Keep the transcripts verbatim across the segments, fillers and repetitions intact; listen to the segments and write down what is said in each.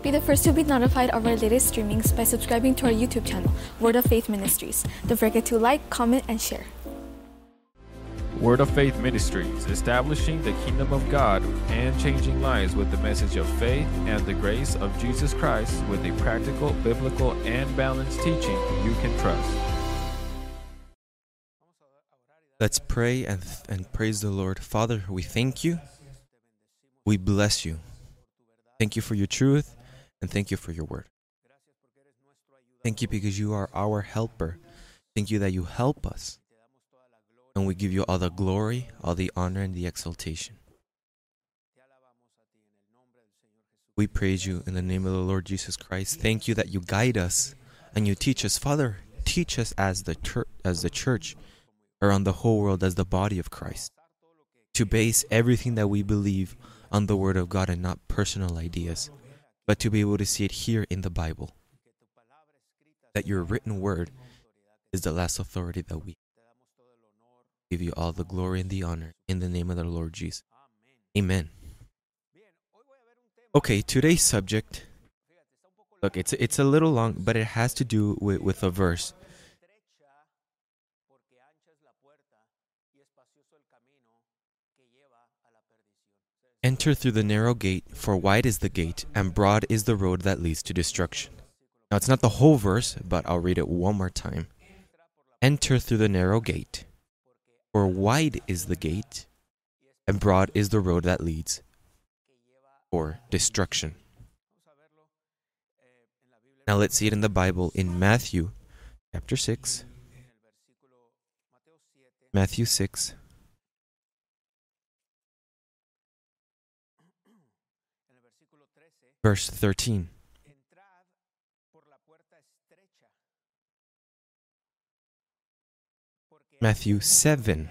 Be the first to be notified of our latest streamings by subscribing to our YouTube channel, Word of Faith Ministries. Don't forget to like, comment, and share. Word of Faith Ministries, establishing the kingdom of God and changing lives with the message of faith and the grace of Jesus Christ with a practical, biblical, and balanced teaching you can trust. Let's pray and, and praise the Lord. Father, we thank you. We bless you. Thank you for your truth, and thank you for your word. Thank you because you are our helper. Thank you that you help us. And we give you all the glory, all the honor, and the exaltation. We praise you in the name of the Lord Jesus Christ. Thank you that you guide us and you teach us. Father, teach us as the church, as the church around the whole world, as the body of Christ, to base everything that we believe on the Word of God and not personal ideas, but to be able to see it here in the Bible. That your written Word is the last authority that we give you all the glory and the honor in the name of the Lord Jesus. Amen. Okay, today's subject, look, it's it's a little long, but it has to do with, with a verse. Enter through the narrow gate, for wide is the gate, and broad is the road that leads to destruction. Now, it's not the whole verse, but I'll read it one more time. Enter through the narrow gate, for wide is the gate, and broad is the road that leads for destruction. Now let's see it in the Bible in Matthew chapter six. Matthew six. Verse thirteen. Matthew seven,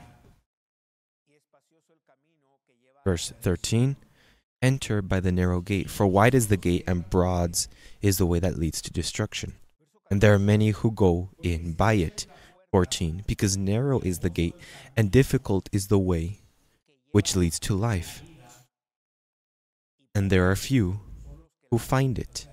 verse thirteen, enter by the narrow gate, for wide is the gate and broad is the way that leads to destruction, and there are many who go in by it. fourteen, because narrow is the gate and difficult is the way which leads to life, and there are few who find it.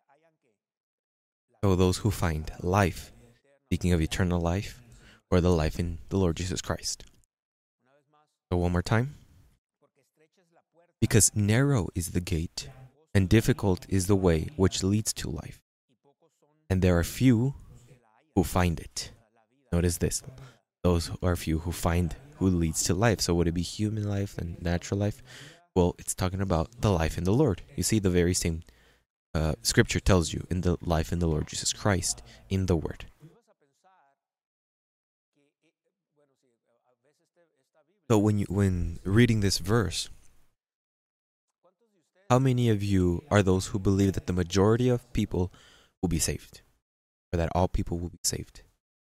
So those who find life, speaking of eternal life, or the life in the Lord Jesus Christ. So one more time. Because narrow is the gate, and difficult is the way which leads to life, and there are few who find it. Notice this. Those are few who find who leads to life. So would it be human life and natural life? Well, it's talking about the life in the Lord. You see, the very same uh, scripture tells you in the life in the Lord Jesus Christ, in the Word. So when you when reading this verse, how many of you are those who believe that the majority of people will be saved? Or that all people will be saved?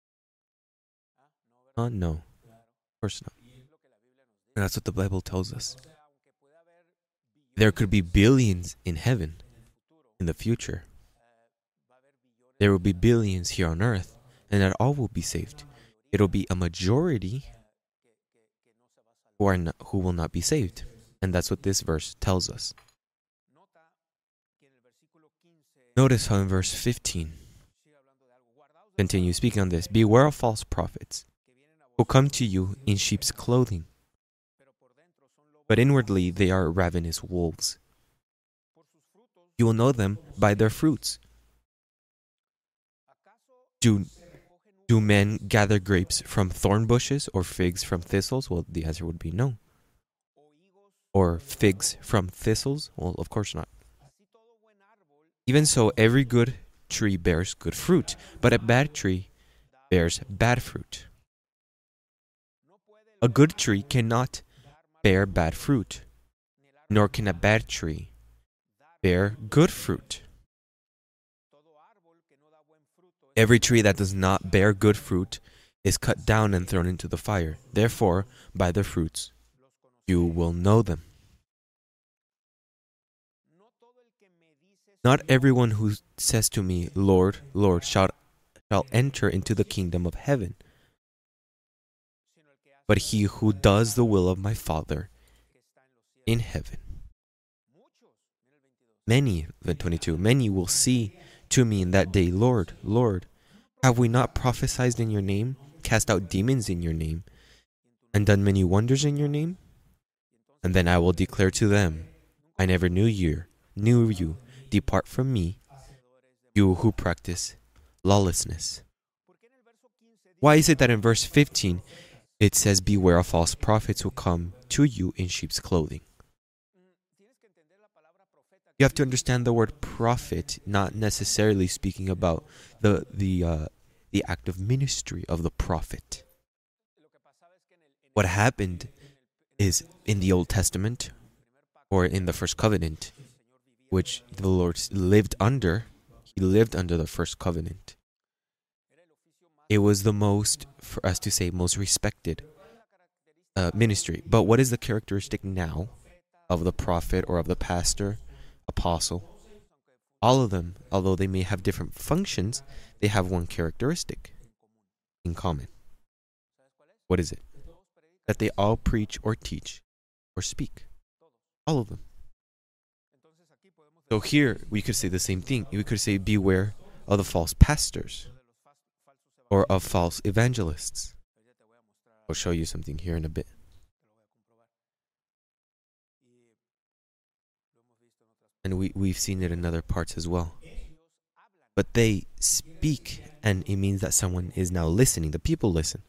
Uh, no. Of course not. And that's what the Bible tells us. There could be billions in heaven in the future. There will be billions here on earth, and that all will be saved. It'll be a majority who are not, who will not be saved. And that's what this verse tells us. Notice how in verse fifteen, continue speaking on this. Beware of false prophets, who come to you in sheep's clothing, but inwardly they are ravenous wolves. You will know them by their fruits. Do Do men gather grapes from thorn bushes or figs from thistles? Well, the answer would be no. Or figs from thistles? Well, of course not. Even so, every good tree bears good fruit, but a bad tree bears bad fruit. A good tree cannot bear bad fruit, nor can a bad tree bear good fruit. Every tree that does not bear good fruit is cut down and thrown into the fire. Therefore, by their fruits you will know them. Not everyone who says to me, Lord, Lord, shall, shall enter into the kingdom of heaven, but he who does the will of my Father in heaven. Many, verse twenty-two, many will see to me in that day, Lord, Lord, have we not prophesied in your name, cast out demons in your name, and done many wonders in your name? And then I will declare to them, I never knew you, knew you, depart from me, you who practice lawlessness. Why is it that in verse fifteen, it says, beware of false prophets who come to you in sheep's clothing? You have to understand the word prophet, not necessarily speaking about the the uh, the act of ministry of the prophet. What happened is in the Old Testament, or in the first covenant, which the Lord lived under, he lived under the first covenant. It was the most, for us to say, most respected uh, ministry. But what is the characteristic now of the prophet or of the pastor, apostle? All of them, although they may have different functions, they have one characteristic in common. What is it? That they all preach or teach or speak. All of them. So here we could say the same thing. We could say beware of the false pastors or of false evangelists. I'll show you something here in a bit. And we, we've seen it in other parts as well. But they speak, and it means that someone is now listening. The people listen.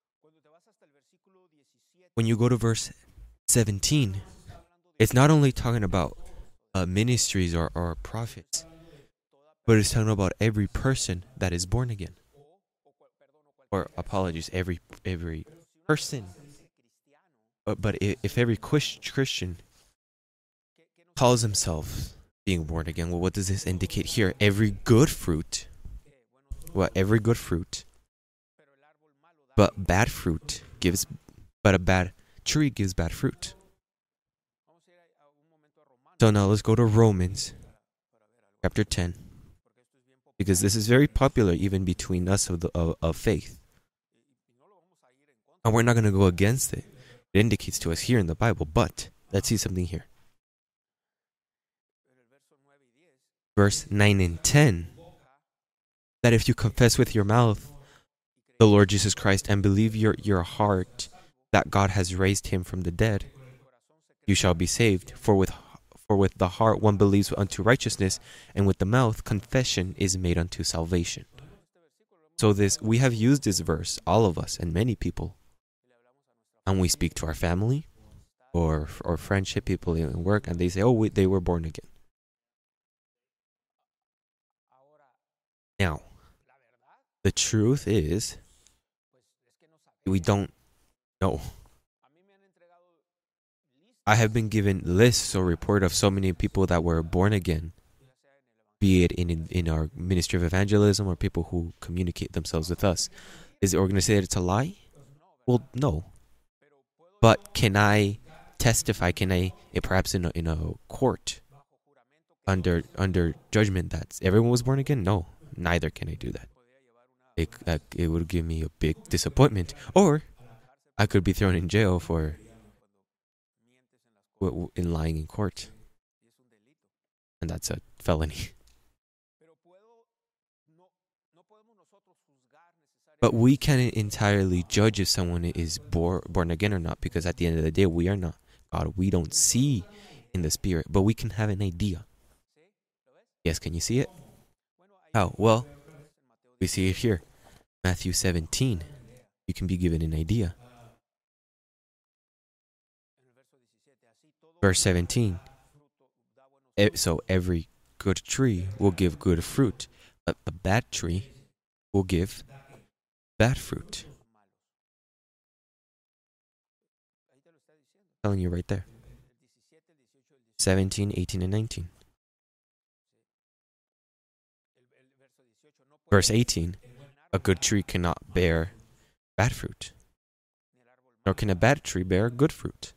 When you go to verse seventeen, it's not only talking about uh, ministries or, or prophets, but it's talking about every person that is born again. Or, apologies, every every person. But, but if every Christian calls himself being born again, well, what does this indicate here? Every good fruit, well, every good fruit, but bad fruit gives, but a bad tree gives bad fruit. So now let's go to Romans chapter ten, because this is very popular even between us of the of, of faith. And we're not going to go against it. It indicates to us here in the Bible, but let's see something here. Verse nine and ten, that if you confess with your mouth the Lord Jesus Christ and believe your, your heart that God has raised him from the dead, you shall be saved. For with for with the heart one believes unto righteousness, and with the mouth confession is made unto salvation. So this, we have used this verse, all of us and many people, and we speak to our family or or friendship people in work, and they say, oh, we, they were born again. Now, the truth is, we don't know. I have been given lists or report of so many people that were born again, be it in, in, in our ministry of evangelism or people who communicate themselves with us. Is the organization say that it's a lie? Well, no. But can I testify, can I, perhaps in a, in a court, under under judgment that everyone was born again? No. Neither can I do that. It, uh, it would give me a big disappointment. Or I could be thrown in jail for in lying in court. And that's a felony. But we can't entirely judge if someone is born, born again or not, because at the end of the day, we are not God. We don't see in the spirit, but we can have an idea. Yes, can you see it? How? Well, we see it here. Matthew seventeen. You can be given an idea. Verse seventeen. So every good tree will give good fruit, but a bad tree will give bad fruit. I'm telling you right there. seventeen, eighteen, and nineteen. Verse eighteen, a good tree cannot bear bad fruit, nor can a bad tree bear good fruit.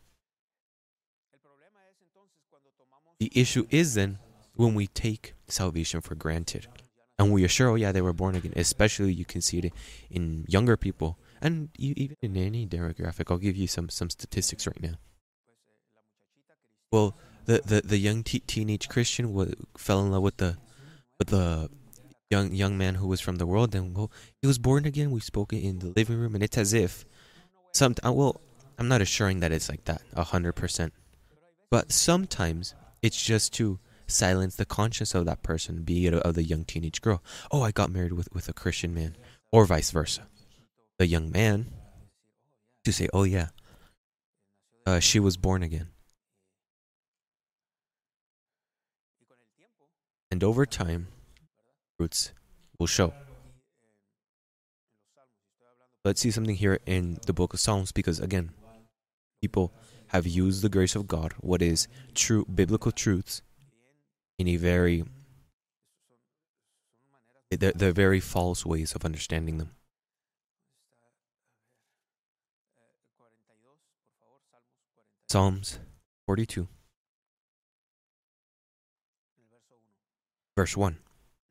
The issue is then when we take salvation for granted, and we are sure, oh yeah, they were born again. Especially you can see it in younger people, and even in any demographic. I'll give you some, some statistics right now. Well, the, the, the young te- teenage Christian w- fell in love with the with the young young man who was from the world, and well, he was born again. We spoke it in the living room, and it's as if some. Well, I'm not assuring that it's like that a hundred percent, but sometimes it's just to silence the conscience of that person, be it of the young teenage girl. Oh, I got married with, with a Christian man, or vice versa. The young man to say, oh yeah, uh, she was born again. And over time, fruits will show. Let's see something here in the book of Psalms, because again, people have used the grace of God, what is true biblical truths, in a very, they're, they're very false ways of understanding them. Psalms forty-two, verse one.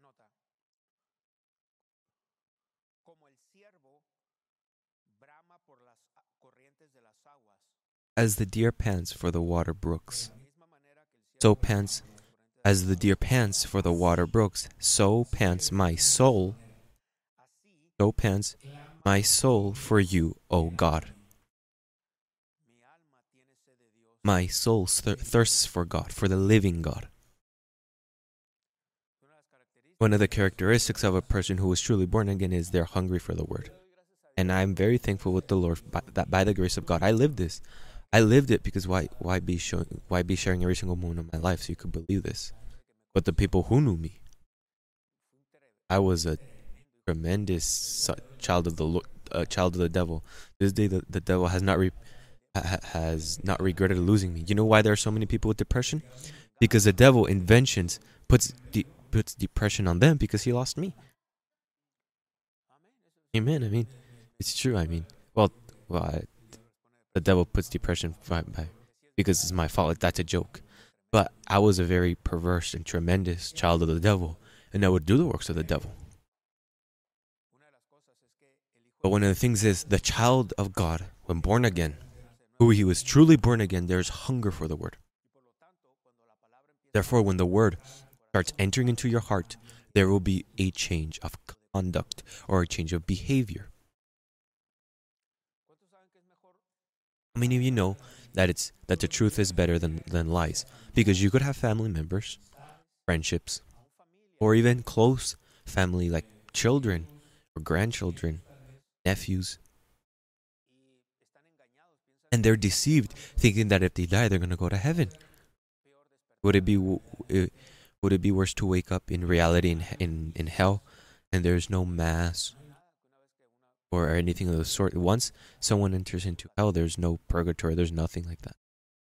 As the deer pants for the water brooks, so pants, as the deer pants for the water brooks, so pants my soul, so pants my soul for you, O God. My soul thir- thirsts for God, for the living God. One of the characteristics of a person who is truly born again is they're hungry for the word. And I'm very thankful with the Lord by, that by the grace of God, I lived this. I lived it because why why be showing, why be sharing every single moment of my life so you could believe this? But the people who knew me, I was a tremendous child of the uh, child of the devil. This day, the, the devil has not re, ha, has not regretted losing me. You know why there are so many people with depression? Because the devil inventions puts de, puts depression on them because he lost me. Amen. I mean, it's true. I mean, well, well. I, The devil puts depression by, by, because it's my fault. That's a joke. But I was a very perverse and tremendous child of the devil, and I would do the works of the devil. But one of the things is, the child of God, when born again, who he was truly born again, there's hunger for the word. Therefore, when the word starts entering into your heart, there will be a change of conduct or a change of behavior. How many of you know that it's that the truth is better than, than lies? Because you could have family members, friendships, or even close family like children or grandchildren, nephews. And they're deceived, thinking that if they die, they're going to go to heaven. Would it be would it be worse to wake up in reality in in, in hell, and there's no mass or anything of the sort? Once someone enters into hell, there's no purgatory, there's nothing like that.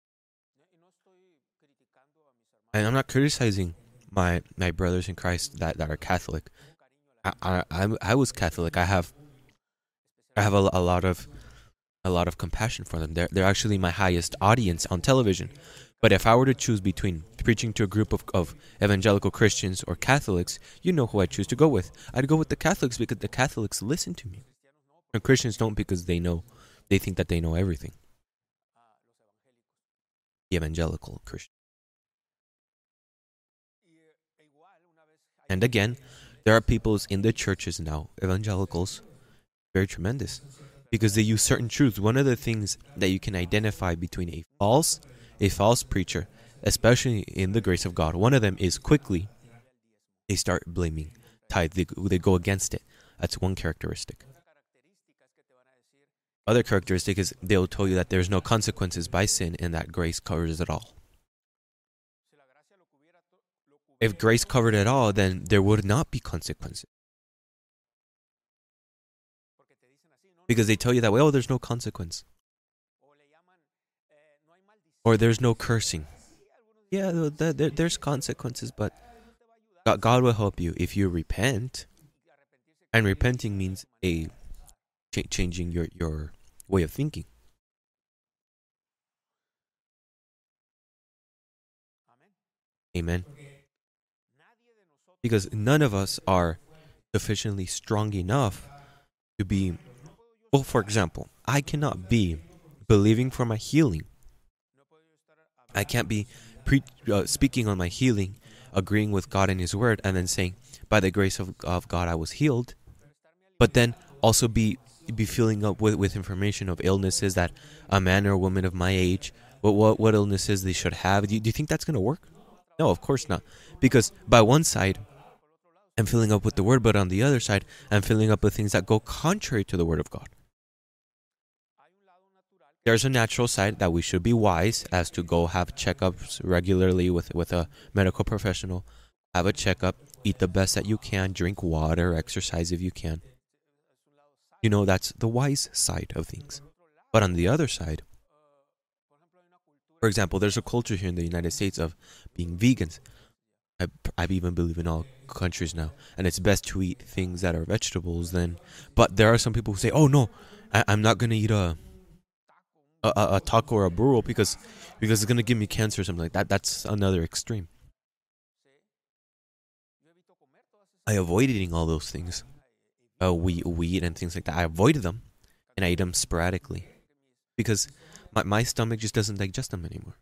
And I'm not criticizing my my brothers in Christ that, that are Catholic. I, I I I was Catholic. I have I have a, a lot of a lot of compassion for them. They're they're actually my highest audience on television. But if I were to choose between preaching to a group of, of evangelical Christians or Catholics, you know who I'd choose to go with. I'd go with the Catholics because the Catholics listen to me. And Christians don't, because they know, they think that they know everything. The evangelical Christian. And again, there are peoples in the churches now, evangelicals, very tremendous, because they use certain truths. One of the things that you can identify between a false, a false preacher, especially in the grace of God, one of them is quickly, they start blaming tithe. They, they go against it. That's one characteristic. Other characteristic is they'll tell you that there's no consequences by sin and that grace covers it all. If grace covered it all, then there would not be consequences. Because they tell you that way, oh, there's no consequence. Or there's no cursing. Yeah, there's consequences, but God will help you if you repent. And repenting means a ch- changing your, your way of thinking. Amen. Because none of us are sufficiently strong enough to be, well, for example, I cannot be believing for my healing. I can't be pre- uh, speaking on my healing, agreeing with God and His Word, and then saying, by the grace of, of God, I was healed. But then also be be filling up with, with information of illnesses that a man or a woman of my age, what what, what illnesses they should have. Do you, do you think that's going to work? No, of course not. Because by one side, I'm filling up with the Word, but on the other side, I'm filling up with things that go contrary to the Word of God. There's a natural side that we should be wise as to go have checkups regularly with, with a medical professional. Have a checkup, eat the best that you can, drink water, exercise if you can. You know, that's the wise side of things. But on the other side, for example, there's a culture here in the United States of being vegans. I, I even believe in all countries now. And it's best to eat things that are vegetables then. But there are some people who say, oh no, I, I'm not going to eat a, a a taco or a burro because, because it's going to give me cancer or something like that. That's another extreme. I avoid eating all those things. Uh, wheat, wheat and things like that. I avoided them, and I eat them sporadically because my, my stomach just doesn't digest them anymore.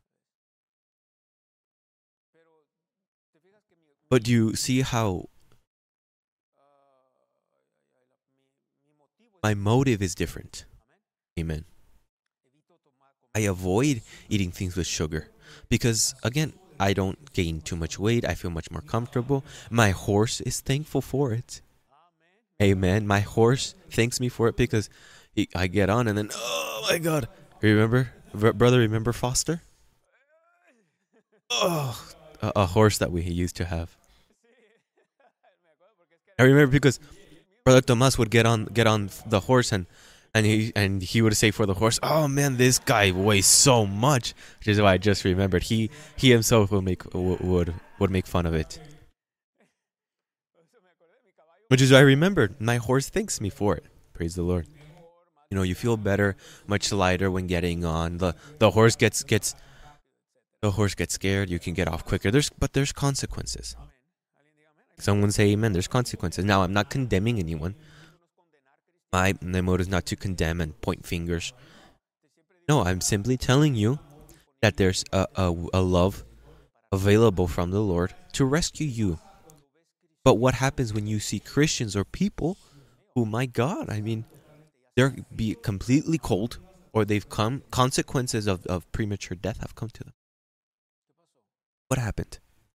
But do you see how my motive is different? Amen. I avoid eating things with sugar because, again, I don't gain too much weight. I feel much more comfortable. My horse is thankful for it. Amen. My horse thanks me for it because he, I get on and then, oh my God. Remember, v- brother, remember Foster? Oh, a, a horse that we used to have. I remember because Brother Tomas would get on get on the horse and and he and he would say for the horse, oh man, this guy weighs so much. Which is why I just remembered. He he himself would make would would make fun of it. Which is why I remembered. My horse thanks me for it. Praise the Lord. You know, you feel better, much lighter when getting on. The the horse gets gets the horse gets scared. You can get off quicker. There's but there's consequences. Someone say amen. There's consequences. Now, I'm not condemning anyone. My, my motive is not to condemn and point fingers. No, I'm simply telling you that there's a, a, a love available from the Lord to rescue you. But what happens when you see Christians or people who, my God, I mean, they're be completely cold or they've come, consequences of, of premature death have come to them. What happened?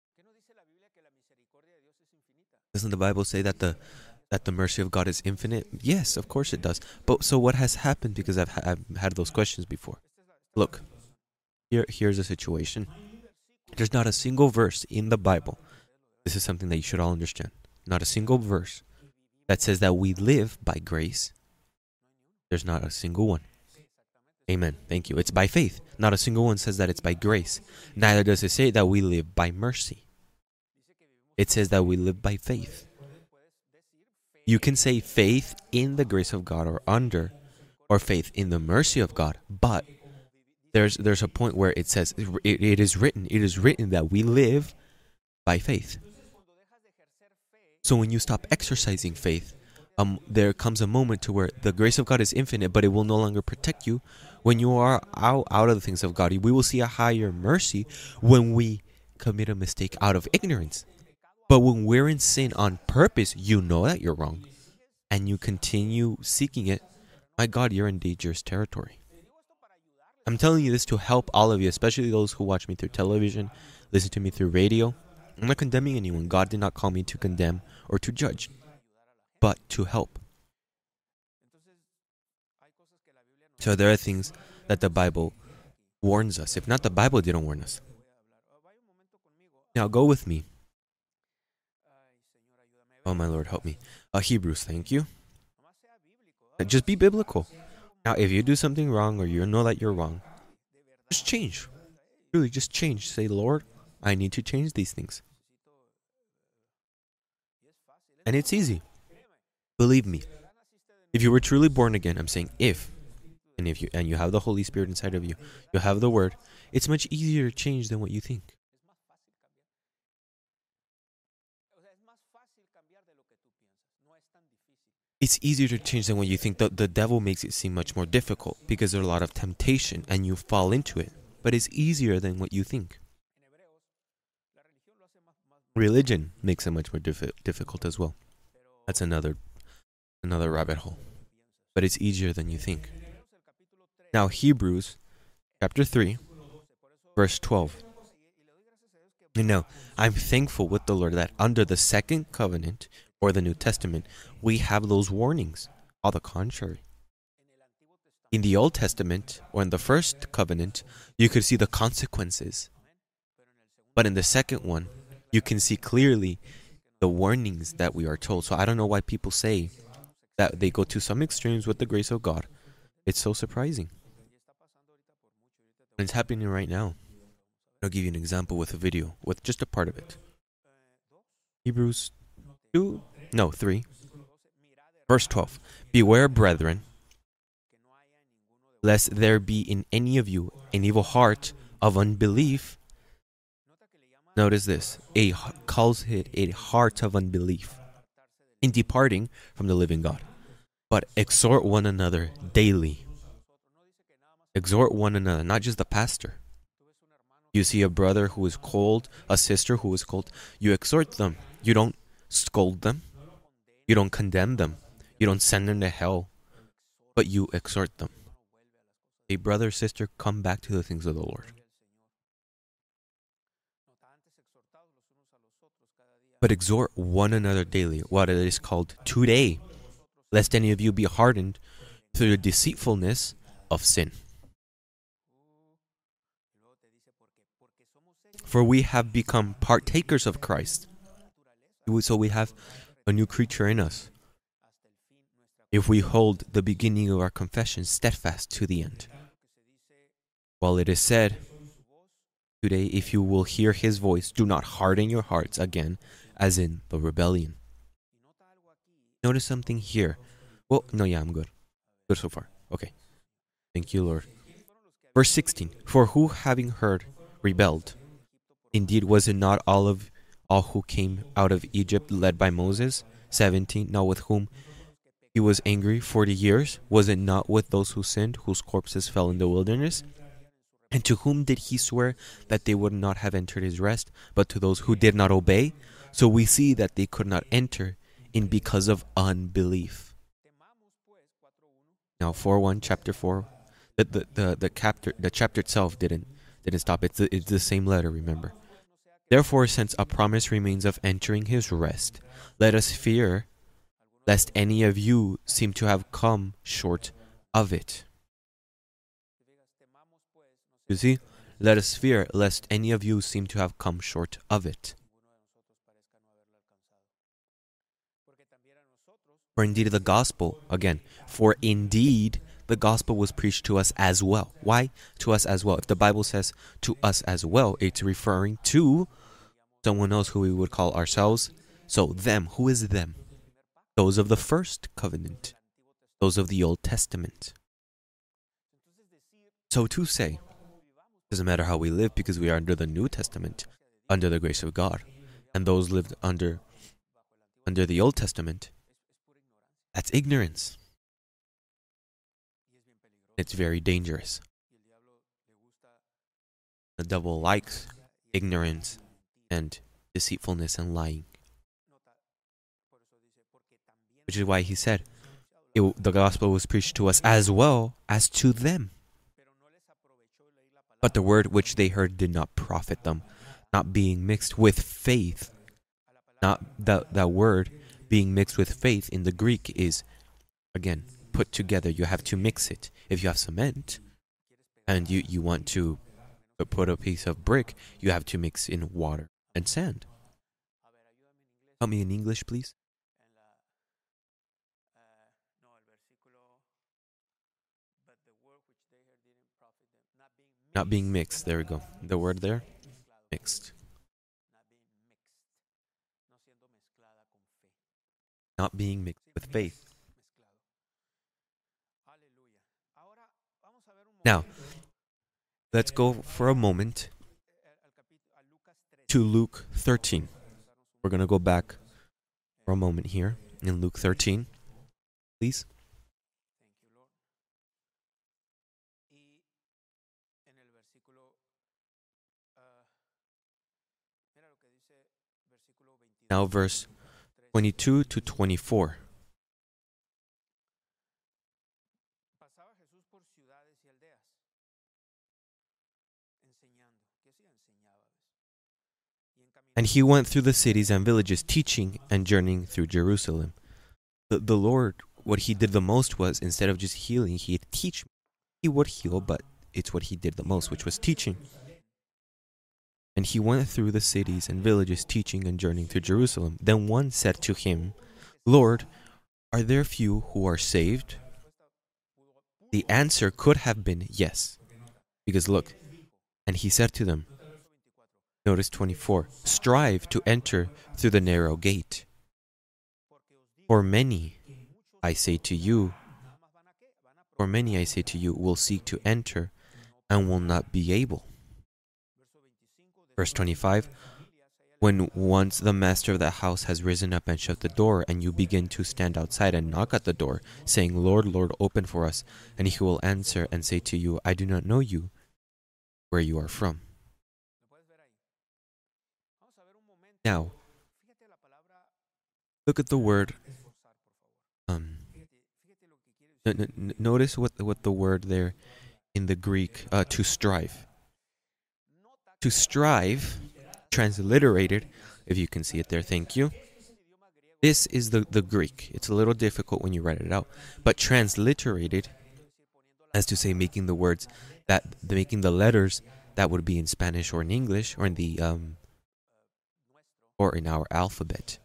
Doesn't the Bible say that the that the mercy of God is infinite? Yes, of course it does. But so what has happened? Because I've, ha- I've had those questions before. Look, here here's a situation. There's not a single verse in the Bible. This is something that you should all understand. Not a single verse that says that we live by grace. There's not a single one. Amen. Thank you. It's by faith. Not a single one says that it's by grace. Neither does it say that we live by mercy. It says that we live by faith. You can say faith in the grace of God or under, or faith in the mercy of God, but there's there's a point where it says, it, it is written, it is written that we live by faith. So when you stop exercising faith, um, there comes a moment to where the grace of God is infinite, but it will no longer protect you when you are out, out of the things of God. We will see a higher mercy when we commit a mistake out of ignorance. But when we're in sin on purpose, you know that you're wrong, and you continue seeking it, my God, you're in dangerous territory. I'm telling you this to help all of you, especially those who watch me through television, listen to me through radio. I'm not condemning anyone. God did not call me to condemn or to judge, but to help. So there are things that the Bible warns us. If not, the Bible didn't warn us. Now go with me. Oh, my Lord, help me. Uh, Hebrews, thank you. Just be biblical. Now, if you do something wrong or you know that you're wrong, just change. Really, just change. Say, Lord, I need to change these things. And it's easy. Believe me. If you were truly born again, I'm saying if, and if you and you have the Holy Spirit inside of you, you have the Word, it's much easier to change than what you think. It's easier to change than what you think. The, the devil makes it seem much more difficult because there's a lot of temptation and you fall into it. But it's easier than what you think. Religion makes it much more diffi- difficult as well. That's another another rabbit hole. But it's easier than you think. Now, Hebrews chapter three, verse twelve. You know, I'm thankful with the Lord that under the second covenant or the New Testament, we have those warnings. All the contrary. In the Old Testament or in the first covenant, you could see the consequences. But in the second one, you can see clearly the warnings that we are told. So I don't know why people say that they go to some extremes with the grace of God. It's so surprising. And it's happening right now. I'll give you an example with a video, with just a part of it. Hebrews two, no, three, verse twelve. Beware, brethren, lest there be in any of you an evil heart of unbelief. Notice this, a calls it a heart of unbelief in departing from the living God. But exhort one another daily. Exhort one another, not just the pastor. You see a brother who is cold, a sister who is cold, you exhort them. You don't scold them. You don't condemn them. You don't send them to hell. But you exhort them. A brother, sister, come back to the things of the Lord. But exhort one another daily, what it is called today, lest any of you be hardened through the deceitfulness of sin. For we have become partakers of Christ. So we have a new creature in us. If we hold the beginning of our confession steadfast to the end. While it is said, today, if you will hear his voice, do not harden your hearts again, as in the rebellion. Notice something here. Well, no, yeah, I'm good. Good so far. Okay. Thank you, Lord. Verse sixteen. For who, having heard, rebelled? Indeed, was it not all of all who came out of Egypt led by Moses? seventeen. Now with whom he was angry forty years? Was it not with those who sinned, whose corpses fell in the wilderness? And to whom did he swear that they would not have entered his rest, but to those who did not obey? So we see that they could not enter in because of unbelief. Now, four one, chapter four, the the the, the chapter the chapter itself didn't didn't stop. It's the, it's the same letter. Remember. Therefore, since a promise remains of entering his rest, let us fear, lest any of you seem to have come short of it. You see, let us fear, lest any of you seem to have come short of it. For indeed the gospel, again, for indeed the gospel was preached to us as well. Why to us as well? If the Bible says to us as well, it's referring to someone else who we would call ourselves. So them, who is them? Those of the first covenant, those of the Old Testament. So to say, doesn't matter how we live because we are under the New Testament, under the grace of God. And those lived under under the Old Testament, that's ignorance. It's very dangerous. The devil likes ignorance and deceitfulness and lying. Which is why he said, it, the gospel was preached to us as well as to them. But the word which they heard did not profit them, not being mixed with faith. Not that that word being mixed with faith in the Greek is, again, put together. You have to mix it. If you have cement and you, you want to put a piece of brick, you have to mix in water and sand. Help me in English, please. Not being mixed. There we go. The word there, mixed. Not being mixed with faith. Now, let's go for a moment to Luke thirteen. We're going to go back for a moment here in Luke thirteen, please. Now verse twenty-two to twenty-four. And he went through the cities and villages, teaching and journeying through Jerusalem. The, the Lord, what he did the most was, instead of just healing, he'd teach. He would heal, but it's what he did the most, which was teaching. And he went through the cities and villages, teaching and journeying through Jerusalem. Then one said to him, Lord, are there few who are saved? The answer could have been yes. Because look, and he said to them, notice twenty-four, strive to enter through the narrow gate. For many, I say to you, for many, I say to you, will seek to enter and will not be able. Verse twenty-five, when once the master of the house has risen up and shut the door, and you begin to stand outside and knock at the door, saying, Lord, Lord, open for us, and he will answer and say to you, I do not know you, where you are from. Now, look at the word. Um, n- n- notice what the, what the word there in the Greek, uh, to strive. To strive, transliterated, if you can see it there, thank you. This is the, the Greek. It's a little difficult when you write it out. But transliterated, as to say making the words, that making the letters that would be in Spanish or in English or in the um, or in our alphabet.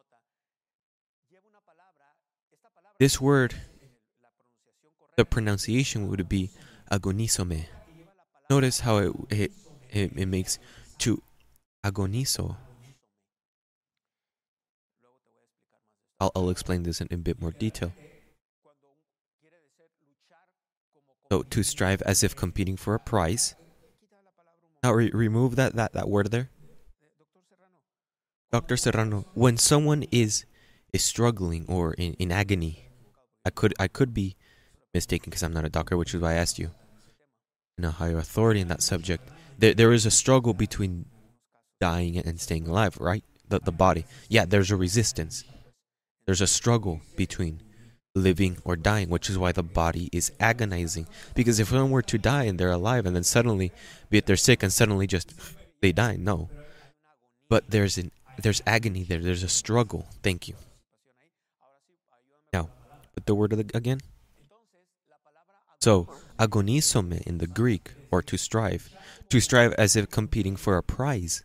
This word, the pronunciation would be agonizome. Notice how it it, it, it makes to agonizo. I'll, I'll explain this in, in a bit more detail. So, to strive as if competing for a prize. Now, re- remove that, that, that word there. Doctor Serrano, when someone is is struggling or in, in agony, I could I could be mistaken because I'm not a doctor, which is why I asked you. In a higher authority in that subject, there there is a struggle between dying and staying alive, right? The the body, yeah, there's a resistance. There's a struggle between living or dying, which is why the body is agonizing. Because if someone were to die and they're alive, and then suddenly, be it they're sick and suddenly just they die, no. But there's an there's agony there. There's a struggle. Thank you. Now, put the word again. So, agonizome in the Greek, or to strive, to strive as if competing for a prize.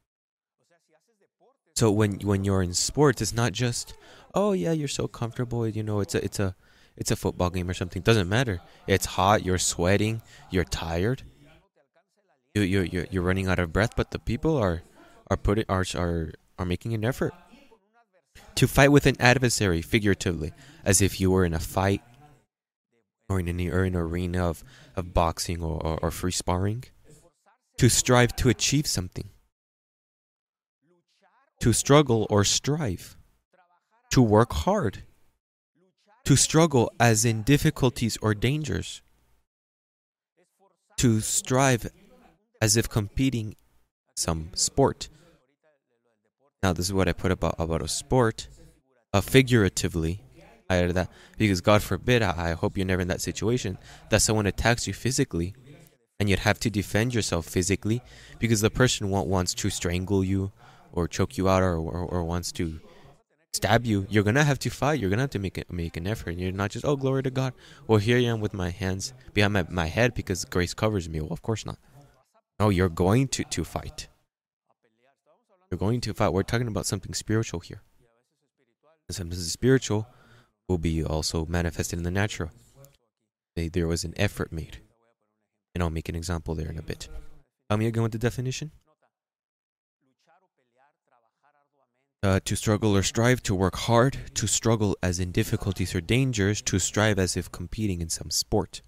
So when when you're in sports, it's not just, oh yeah, you're so comfortable, you know, it's a it's a it's a football game or something. It doesn't matter. It's hot, you're sweating, you're tired, you you you're, you're running out of breath, but the people are are putting are are are making an effort to fight with an adversary, figuratively, as if you were in a fight or in an, or in an arena of, of boxing or, or, or free sparring. To strive to achieve something. To struggle or strive. To work hard. To struggle as in difficulties or dangers. To strive as if competing some sport. Now, this is what I put about, about a sport, uh, figuratively. I added that because, God forbid, I, I hope you're never in that situation, that someone attacks you physically and you'd have to defend yourself physically because the person want, wants to strangle you or choke you out or, or, or wants to stab you. You're going to have to fight. You're going to have to make, a, make an effort. You're not just, oh, glory to God. Well, here I am with my hands behind my, my head because grace covers me. Well, of course not. No, you're going to, to fight. You're going to fight. We're talking about something spiritual here. Something spiritual will be also manifested in the natural. There was an effort made. And I'll make an example there in a bit. Tell me again with the definition. Uh, to struggle or strive, to work hard, to struggle as in difficulties or dangers, to strive as if competing in some sport.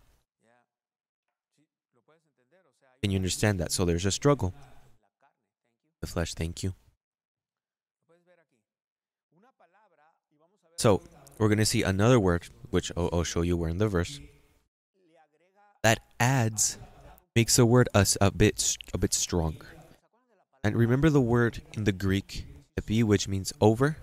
Can you understand that? So there's a struggle. The flesh, thank you. So, we're going to see another word, which I'll, I'll show you where in the verse, that adds, makes the word us a bit, a bit stronger. And remember the word in the Greek epi, which means over.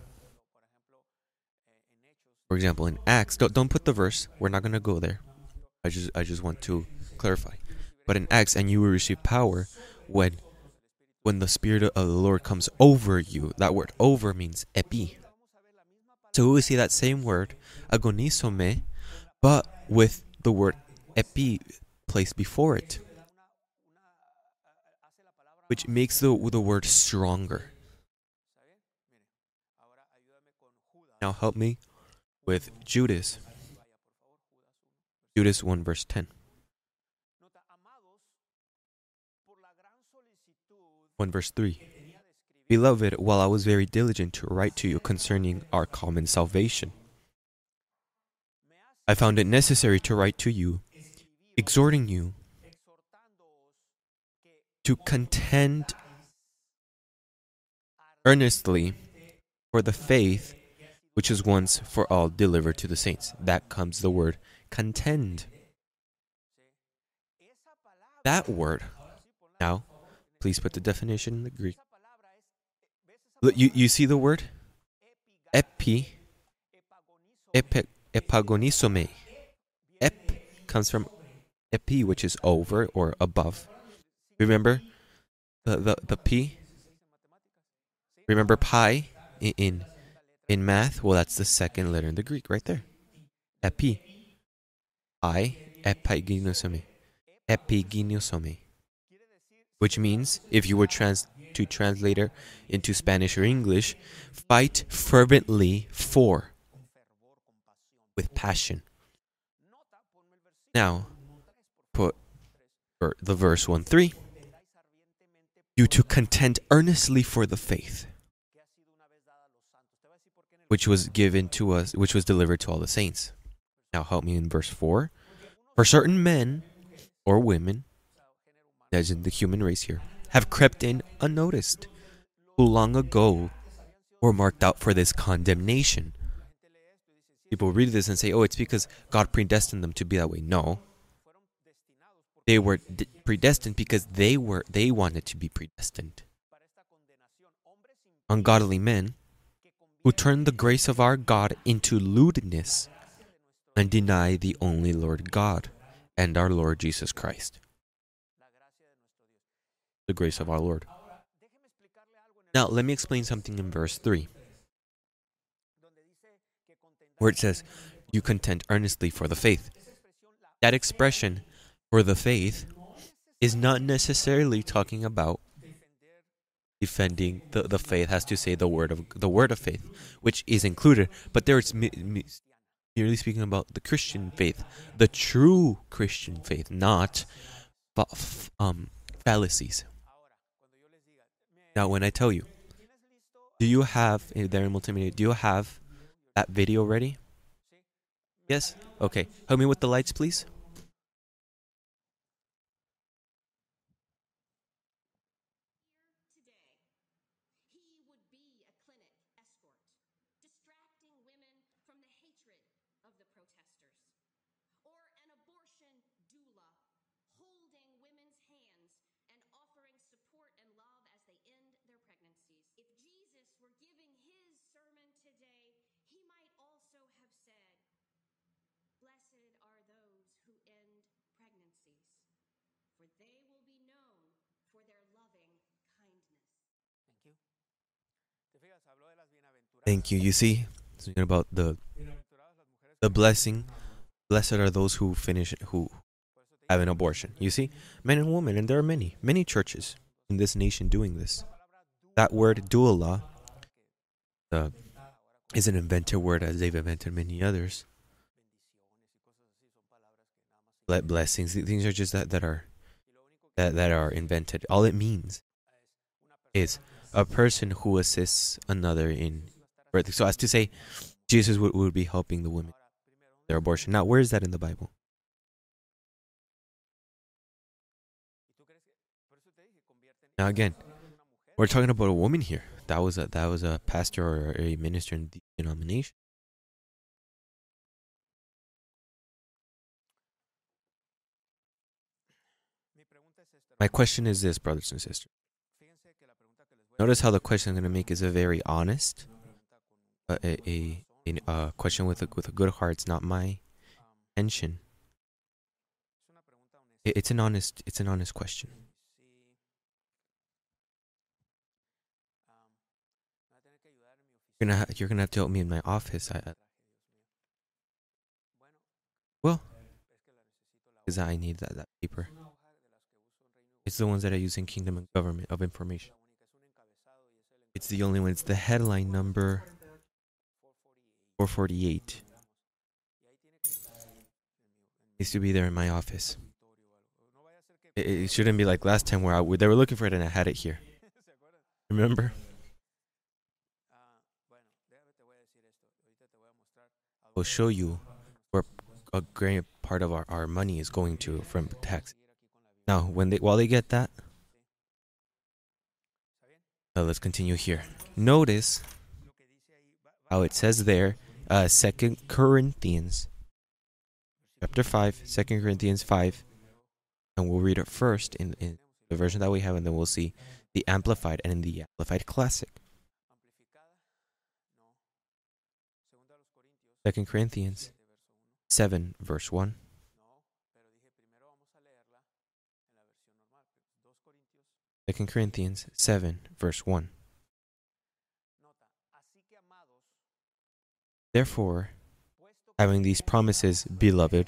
For example, in Acts, don't, don't put the verse. We're not going to go there. I just I just want to clarify. But in Acts, and you will receive power when when the Spirit of the Lord comes over you. That word over means epi. So we will see that same word, agonisome, but with the word epi placed before it, which makes the, the word stronger. Now help me with Judas. Judas one verse ten. one verse three. Beloved, while I was very diligent to write to you concerning our common salvation, I found it necessary to write to you, exhorting you to contend earnestly for the faith which is once for all delivered to the saints. That comes the word contend. That word, now, please put the definition in the Greek. Look, you, you see the word? Epi, epi, epagonisome. Ep comes from epi, which is over or above. Remember the, the, the P? Remember pi in, in in math? Well, that's the second letter in the Greek right there. Epi. I, epiginosome. Epiginosome. Which means, if you were trans to translate it into Spanish or English, fight fervently for, with passion. Now, put the verse one three. You to contend earnestly for the faith, which was given to us, which was delivered to all the saints. Now help me in verse four. For certain men or women, as in the human race here, have crept in unnoticed, who long ago were marked out for this condemnation. People read this and say, oh, it's because God predestined them to be that way. No. They were d- predestined because they were they wanted to be predestined. Ungodly men who turn the grace of our God into lewdness and deny the only Lord God and our Lord Jesus Christ. The grace of our Lord. Now, let me explain something in verse three, where it says, you contend earnestly for the faith. That expression, for the faith, is not necessarily talking about defending the, the faith, has to say the word of the word of faith, which is included, but there it's merely speaking about the Christian faith, the true Christian faith, not um, fallacies. Now, when I tell you, do you have, there in multimedia, do you have that video ready? Yes? Okay. Help me with the lights, please. Thank you. You see, speaking about the the blessing, blessed are those who finish who have an abortion. You see, men and women, and there are many, many churches in this nation doing this. That word doula uh, is an invented word, as they've invented many others. Let blessings, things are just that, that are that, that are invented. All it means is a person who assists another in birth. So as to say, Jesus would, would be helping the women their abortion. Now, where is that in the Bible? Now again, we're talking about a woman here. That was a that was a pastor or a minister in the denomination. My question is this, brothers and sisters. Notice how the question I'm going to make is a very honest, uh, a, a, a, a question with a, with a good heart. It's not my intention. It, it's an honest, it's an honest question. You're gonna, ha- you're gonna have to help me in my office. I, I, well, because I need that, that paper. It's the ones that I use in Kingdom and Government of Information. It's the only one. It's the headline number four forty-eight. It needs to be there in my office. It, it shouldn't be like last time where I, they were looking for it and I had it here. Remember? I'll show you where a great part of our, our money is going to from tax. Now, when they while they get that, uh, let's continue here. Notice how it says there, uh, Second Corinthians, chapter five, Second Corinthians five, and we'll read it first in, in the version that we have, and then we'll see the Amplified and in the Amplified Classic. Second Corinthians seven, verse one. Second Corinthians seven, verse one. Therefore, having these promises, beloved,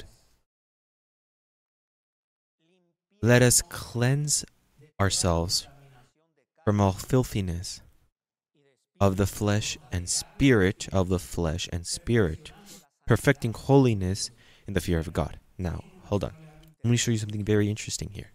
let us cleanse ourselves from all filthiness of the flesh and spirit, of the flesh and spirit, perfecting holiness in the fear of God. Now, hold on. Let me show you something very interesting here.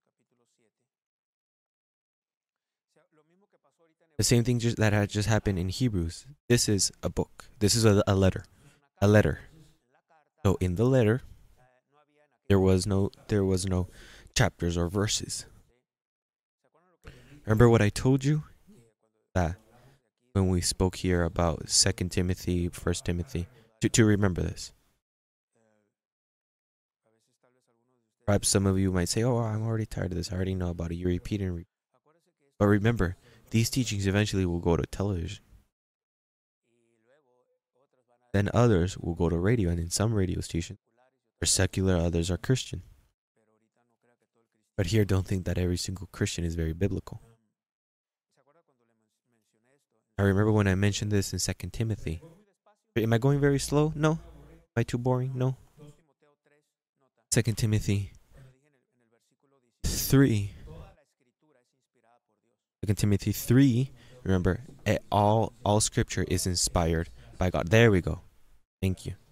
The same thing just, that had just happened in Hebrews. This is a book. This is a, a letter. A letter. So in the letter, there was no there was no chapters or verses. Remember what I told you? That when we spoke here about Second Timothy, First Timothy, to, to remember this. Perhaps some of you might say, oh, I'm already tired of this. I already know about it. You repeat and repeat. But remember, these teachings eventually will go to television. Then others will go to radio, and in some radio stations are secular, others are Christian. But here, don't think that every single Christian is very biblical. I remember when I mentioned this in Second Timothy. Am I going very slow? No. Am I too boring? No. Second Timothy three. Second Timothy three, remember, all all scripture is inspired by God. There we go. Thank you.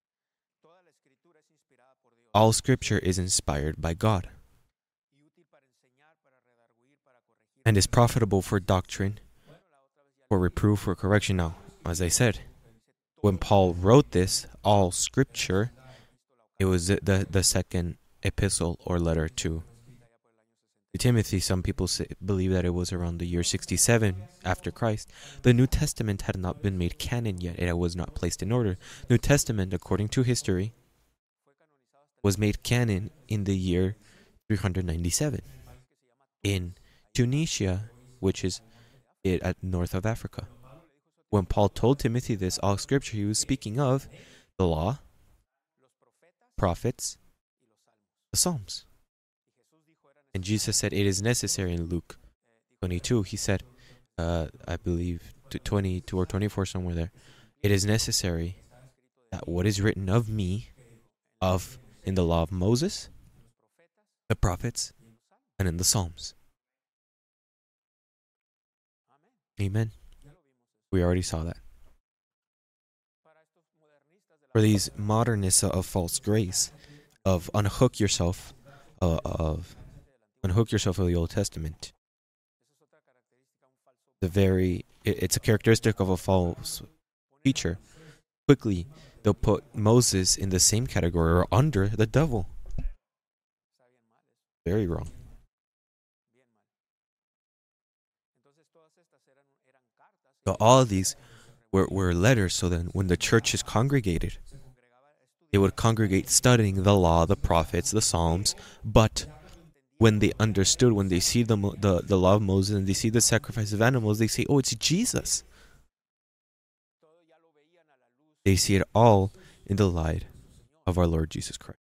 All scripture is inspired by God and is profitable for doctrine, for reproof, for correction. Now, as I said, when Paul wrote this, all scripture, it was the, the, the second epistle or letter to Timothy. Some people say, believe that it was around the year sixty-seven after Christ. The New Testament had not been made canon yet. It was not placed in order. New Testament, according to history, was made canon in the year three hundred ninety-seven in Tunisia, which is it at north of Africa. When Paul told Timothy this, all scripture, he was speaking of the law, prophets, the Psalms. And Jesus said it is necessary in Luke twenty-two. He said, uh, I believe, twenty-two or twenty-four, somewhere there. It is necessary that what is written of me, of in the law of Moses, the prophets, and in the Psalms. Amen. We already saw that. For these modernists of false grace, of unhook yourself, uh, of unhook yourself of the Old Testament. The very, it, it's a characteristic of a false teacher. Quickly, they'll put Moses in the same category or under the devil. Very wrong. So all of these were, were letters, so then when the church is congregated, they would congregate studying the law, the prophets, the Psalms, but when they understood, when they see the, the, the law of Moses and they see the sacrifice of animals, they say, oh, it's Jesus. They see it all in the light of our Lord Jesus Christ.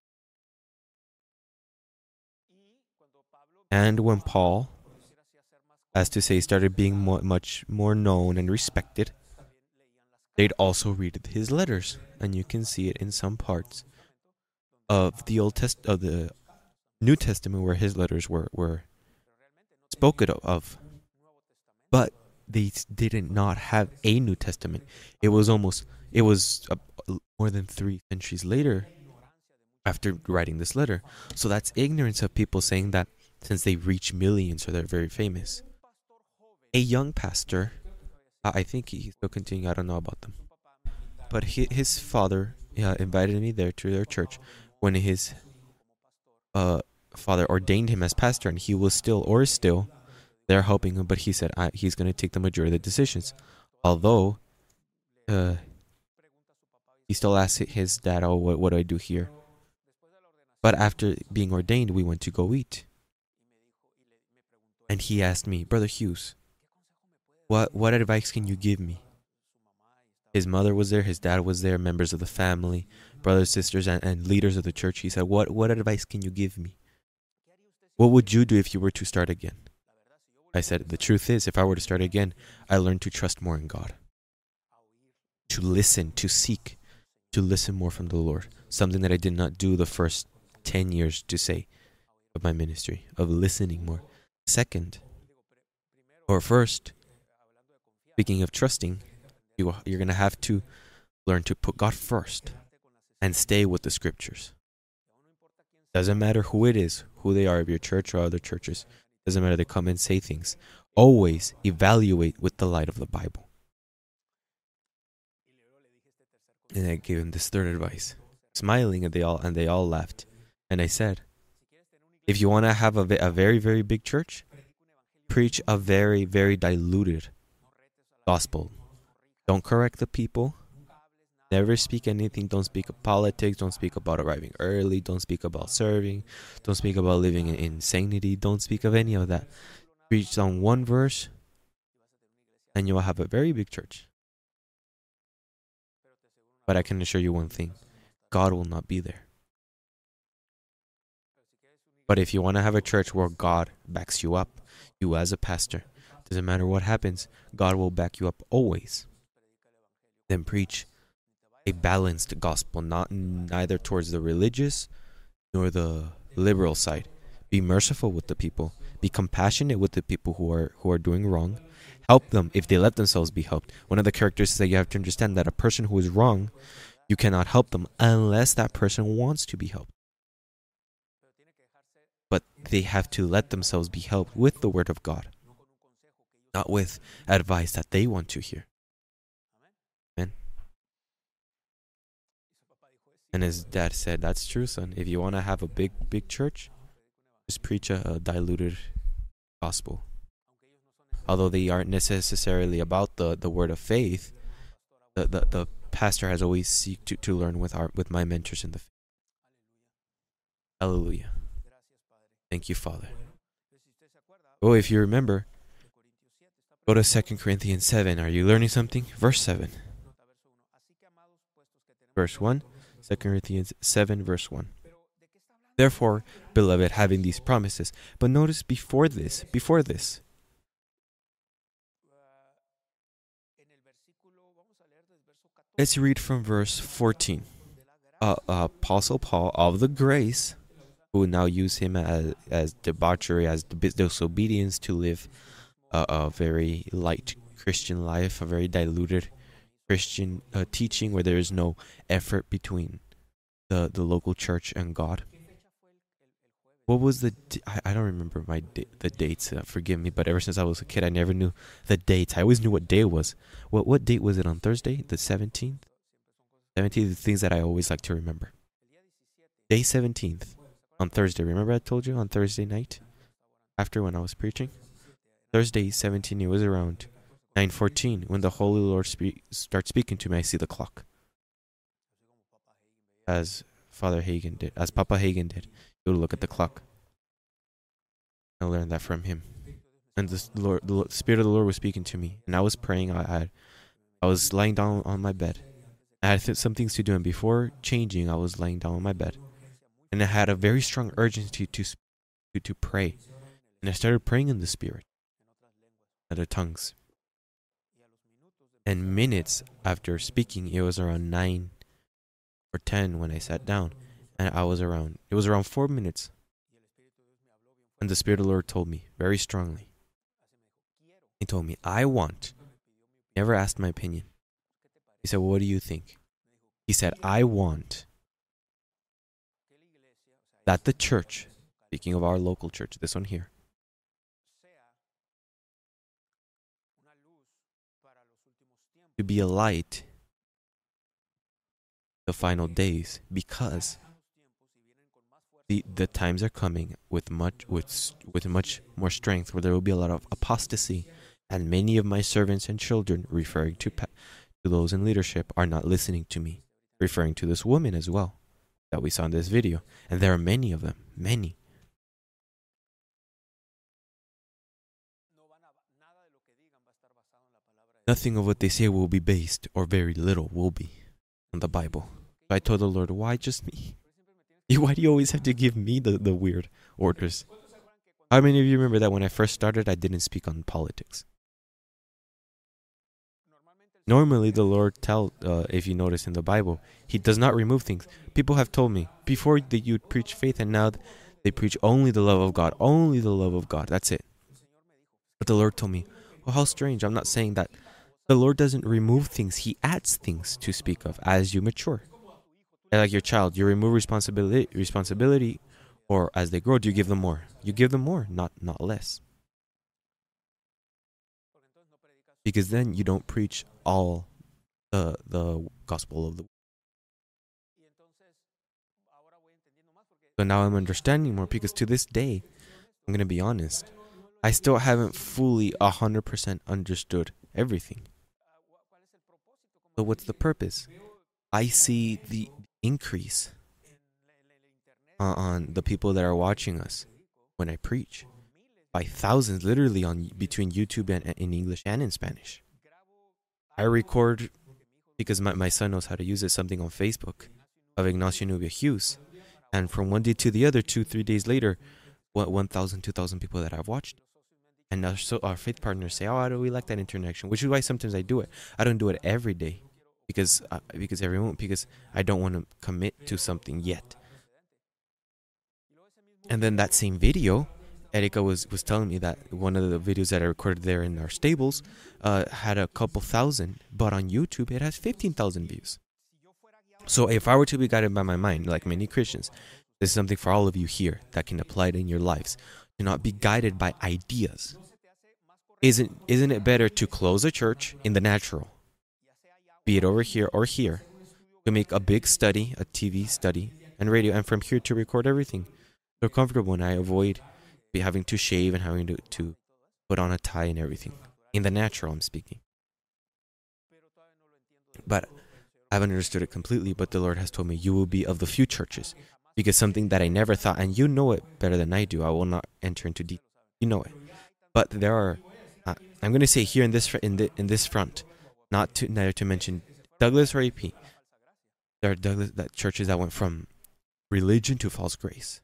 And when Paul, as to say, started being more, much more known and respected, they'd also read his letters, and you can see it in some parts of the Old Test of the New Testament where his letters were were spoken of. But they did not have a New Testament. It was almost it was a, more than three centuries later after writing this letter. So that's ignorance of people saying that since they reach millions or they're very famous. A young pastor, I think he's still continuing, I don't know about them. But he, his father uh, invited me there to their church when his uh, father ordained him as pastor, and he was still, or is still, there helping him, but he said I, he's going to take the majority of the decisions. Although, uh, he still asked his dad, oh, what, what do I do here? But after being ordained, we went to go eat. And he asked me, Brother Hughes, what what advice can you give me? His mother was there, his dad was there, members of the family, brothers, sisters, and, and leaders of the church. He said, what, what advice can you give me? What would you do if you were to start again? I said, the truth is, if I were to start again, I learned to trust more in God. To listen, to seek, to listen more from the Lord. Something that I did not do the first ten years to say of my ministry, of listening more. Second, or first, speaking of trusting, you, you're going to have to learn to put God first and stay with the scriptures. Doesn't matter who it is, who they are, of your church or other churches. Doesn't matter, they come and say things. Always evaluate with the light of the Bible. And I gave him this third advice, smiling, and they all and they all laughed. And I said, if you want to have a, a very, very big church, preach a very, very diluted gospel. Don't correct the people. Never speak anything. Don't speak of politics. Don't speak about arriving early. Don't speak about serving. Don't speak about living in insanity. Don't speak of any of that. Preach on one verse, and you will have a very big church. But I can assure you one thing. God will not be there. But if you want to have a church where God backs you up, you as a pastor, doesn't matter what happens, God will back you up always. Then preach a balanced gospel, not neither towards the religious nor the liberal side. Be merciful with the people. Be compassionate with the people who are who are doing wrong. Help them if they let themselves be helped. One of the characteristics that you have to understand that a person who is wrong, you cannot help them unless that person wants to be helped. But they have to let themselves be helped with the word of God, not with advice that they want to hear. Amen. And his dad said, that's true, son. If you want to have a big, big church, just preach a, a diluted gospel. Although they aren't necessarily about the, the word of faith, the, the, the pastor has always seeked to, to learn with our with my mentors in the faith. Hallelujah. Thank you, Father. Oh, if you remember, go to Second Corinthians seven. Are you learning something? Verse seven. Verse one. Second Corinthians seven, verse one. Therefore, beloved, having these promises. But notice before this, before this, let's read from verse fourteen. Uh, uh, Apostle Paul of the grace, who now use him as, as debauchery, as disobedience to live a, a very light Christian life, a very diluted Christian uh, teaching where there is no effort between the, the local church and God. What was the, I, I don't remember my da- the dates, uh, forgive me, but ever since I was a kid, I never knew the dates. I always knew what day it was. What, what date was it on Thursday? The seventeenth? seventeenth, the things that I always like to remember. Day seventeenth, on Thursday. Remember I told you on Thursday night? After when I was preaching? Thursday seventeenth, it was around nine fourteen. When the Holy Lord speak, starts speaking to me, I see the clock. As Father Hagen did, as Papa Hagen did. He would look at the clock. I learned that from him. And the Lord, the Spirit of the Lord was speaking to me, and I was praying. I had, I was lying down on my bed. I had some things to do, and before changing, I was lying down on my bed, and I had a very strong urgency to to, to pray, and I started praying in the Spirit, in the tongues. And minutes after speaking, it was around nine or ten when I sat down, and I was around. It was around four minutes, and the Spirit of the Lord told me very strongly. He told me, "I want." Never asked my opinion. He said, "Well, what do you think?" He said, "I want that the church," speaking of our local church, this one here, to be a light the final days, because the the times are coming with much with with much more strength, where there will be a lot of apostasy, and many of my servants and children, referring to to those in leadership, are not listening to me, referring to this woman as well that we saw in this video, and there are many of them, many. Nothing of what they say will be based, or very little will be, on the Bible. So I told the Lord, "Why just me? Why do you always have to give me the, the weird orders?" How many of you remember that when I first started, I didn't speak on politics? Normally, the Lord tell, uh, if you notice in the Bible, He does not remove things. People have told me, before that you preach faith, and now they preach only the love of God, only the love of God. That's it. But the Lord told me, well, how strange. I'm not saying that. The Lord doesn't remove things. He adds things to speak of as you mature. Like your child, you remove responsibility, responsibility, or as they grow, do you give them more? You give them more, not not less. Because then you don't preach all the the gospel of the. So now I'm understanding more, because to this day, I'm going to be honest, I still haven't fully one hundred percent understood everything. So what's the purpose? I see the increase uh, on the people that are watching us when I preach by thousands, literally on between YouTube and in English and in Spanish. I record, because my, my son knows how to use it, something on Facebook of Ignacio Nubia Hughes, and from one day to the other, two, three days later, one thousand, two thousand people that I've watched. And our, so our faith partners say, "Oh, I don't, we like that interaction," which is why sometimes I do it. I don't do it every day, because uh, because everyone because I don't want to commit to something yet. And then that same video, Erika was, was telling me that one of the videos that I recorded there in our stables uh, had a couple thousand, but on YouTube it has fifteen thousand views. So if I were to be guided by my mind, like many Christians, this is something for all of you here that can apply it in your lives. Do not be guided by ideas. Isn't isn't it better to close a church in the natural, be it over here or here, to make a big study, a T V study, and radio, and from here to record everything? So comfortable, and I avoid be having to shave and having to, to put on a tie and everything. In the natural, I'm speaking. But I haven't understood it completely, but the Lord has told me, you will be of the few churches. Because something that I never thought, and you know it better than I do, I will not enter into detail. You know it. But there are, uh, I'm going to say here in this in the, in this front, not to neither to mention Douglas or A P. There are Douglas that churches that went from religion to false grace.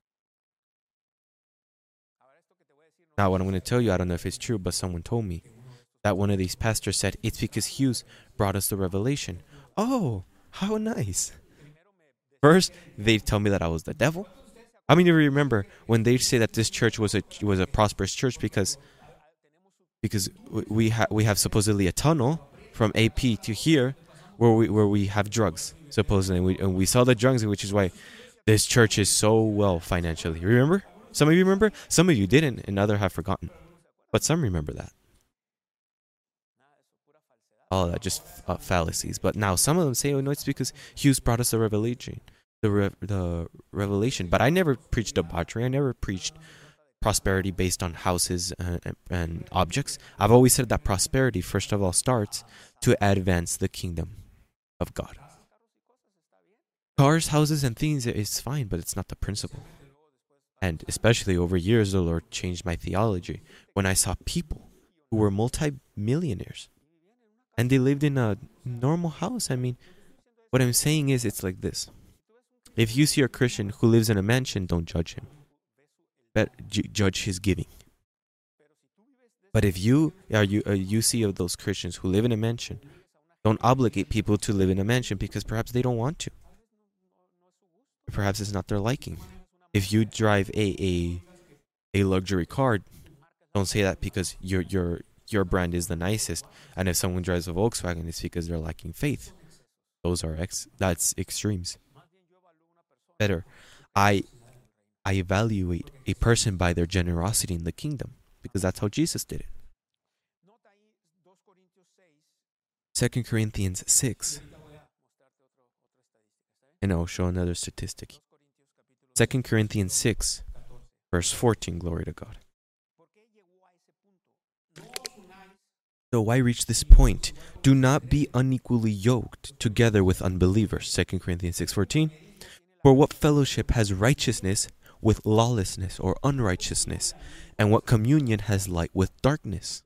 Now, what I'm going to tell you, I don't know if it's true, but someone told me that one of these pastors said, it's because Hughes brought us the revelation. Oh, how nice. First, they tell me that I was the devil. How many of you remember when they say that this church was a was a prosperous church because because we have we have supposedly a tunnel from A P to here where we where we have drugs supposedly, and we, and we sell the drugs, which is why this church is so well financially. Remember? Some of you remember, some of you didn't, and others have forgotten, but some remember that. All that just uh, fallacies. But now some of them say, "Oh no, it's because Hughes brought us the revelation." The re- the revelation, but I never preached debauchery. I never preached prosperity based on houses and, and, and objects. I've always said that prosperity, first of all, starts to advance the kingdom of God. Cars, houses, and things is fine, but it's not the principle. And especially over years, the Lord changed my theology when I saw people who were multi-millionaires and they lived in a normal house. I mean, what I'm saying is, it's like this. If you see a Christian who lives in a mansion, don't judge him. But j- judge his giving. But if you are you uh, you see of those Christians who live in a mansion, don't obligate people to live in a mansion because perhaps they don't want to. Perhaps it's not their liking. If you drive a a, a luxury car, don't say that because your your your brand is the nicest. And if someone drives a Volkswagen, it's because they're lacking faith. Those are ex that's extremes. Better, I I evaluate a person by their generosity in the kingdom, because that's how Jesus did it. Second Corinthians six. And I'll show another statistic. Second Corinthians six, verse fourteen, glory to God. So why reach this point? Do not be unequally yoked together with unbelievers. Second Corinthians six fourteen. For what fellowship has righteousness with lawlessness or unrighteousness? And what communion has light with darkness?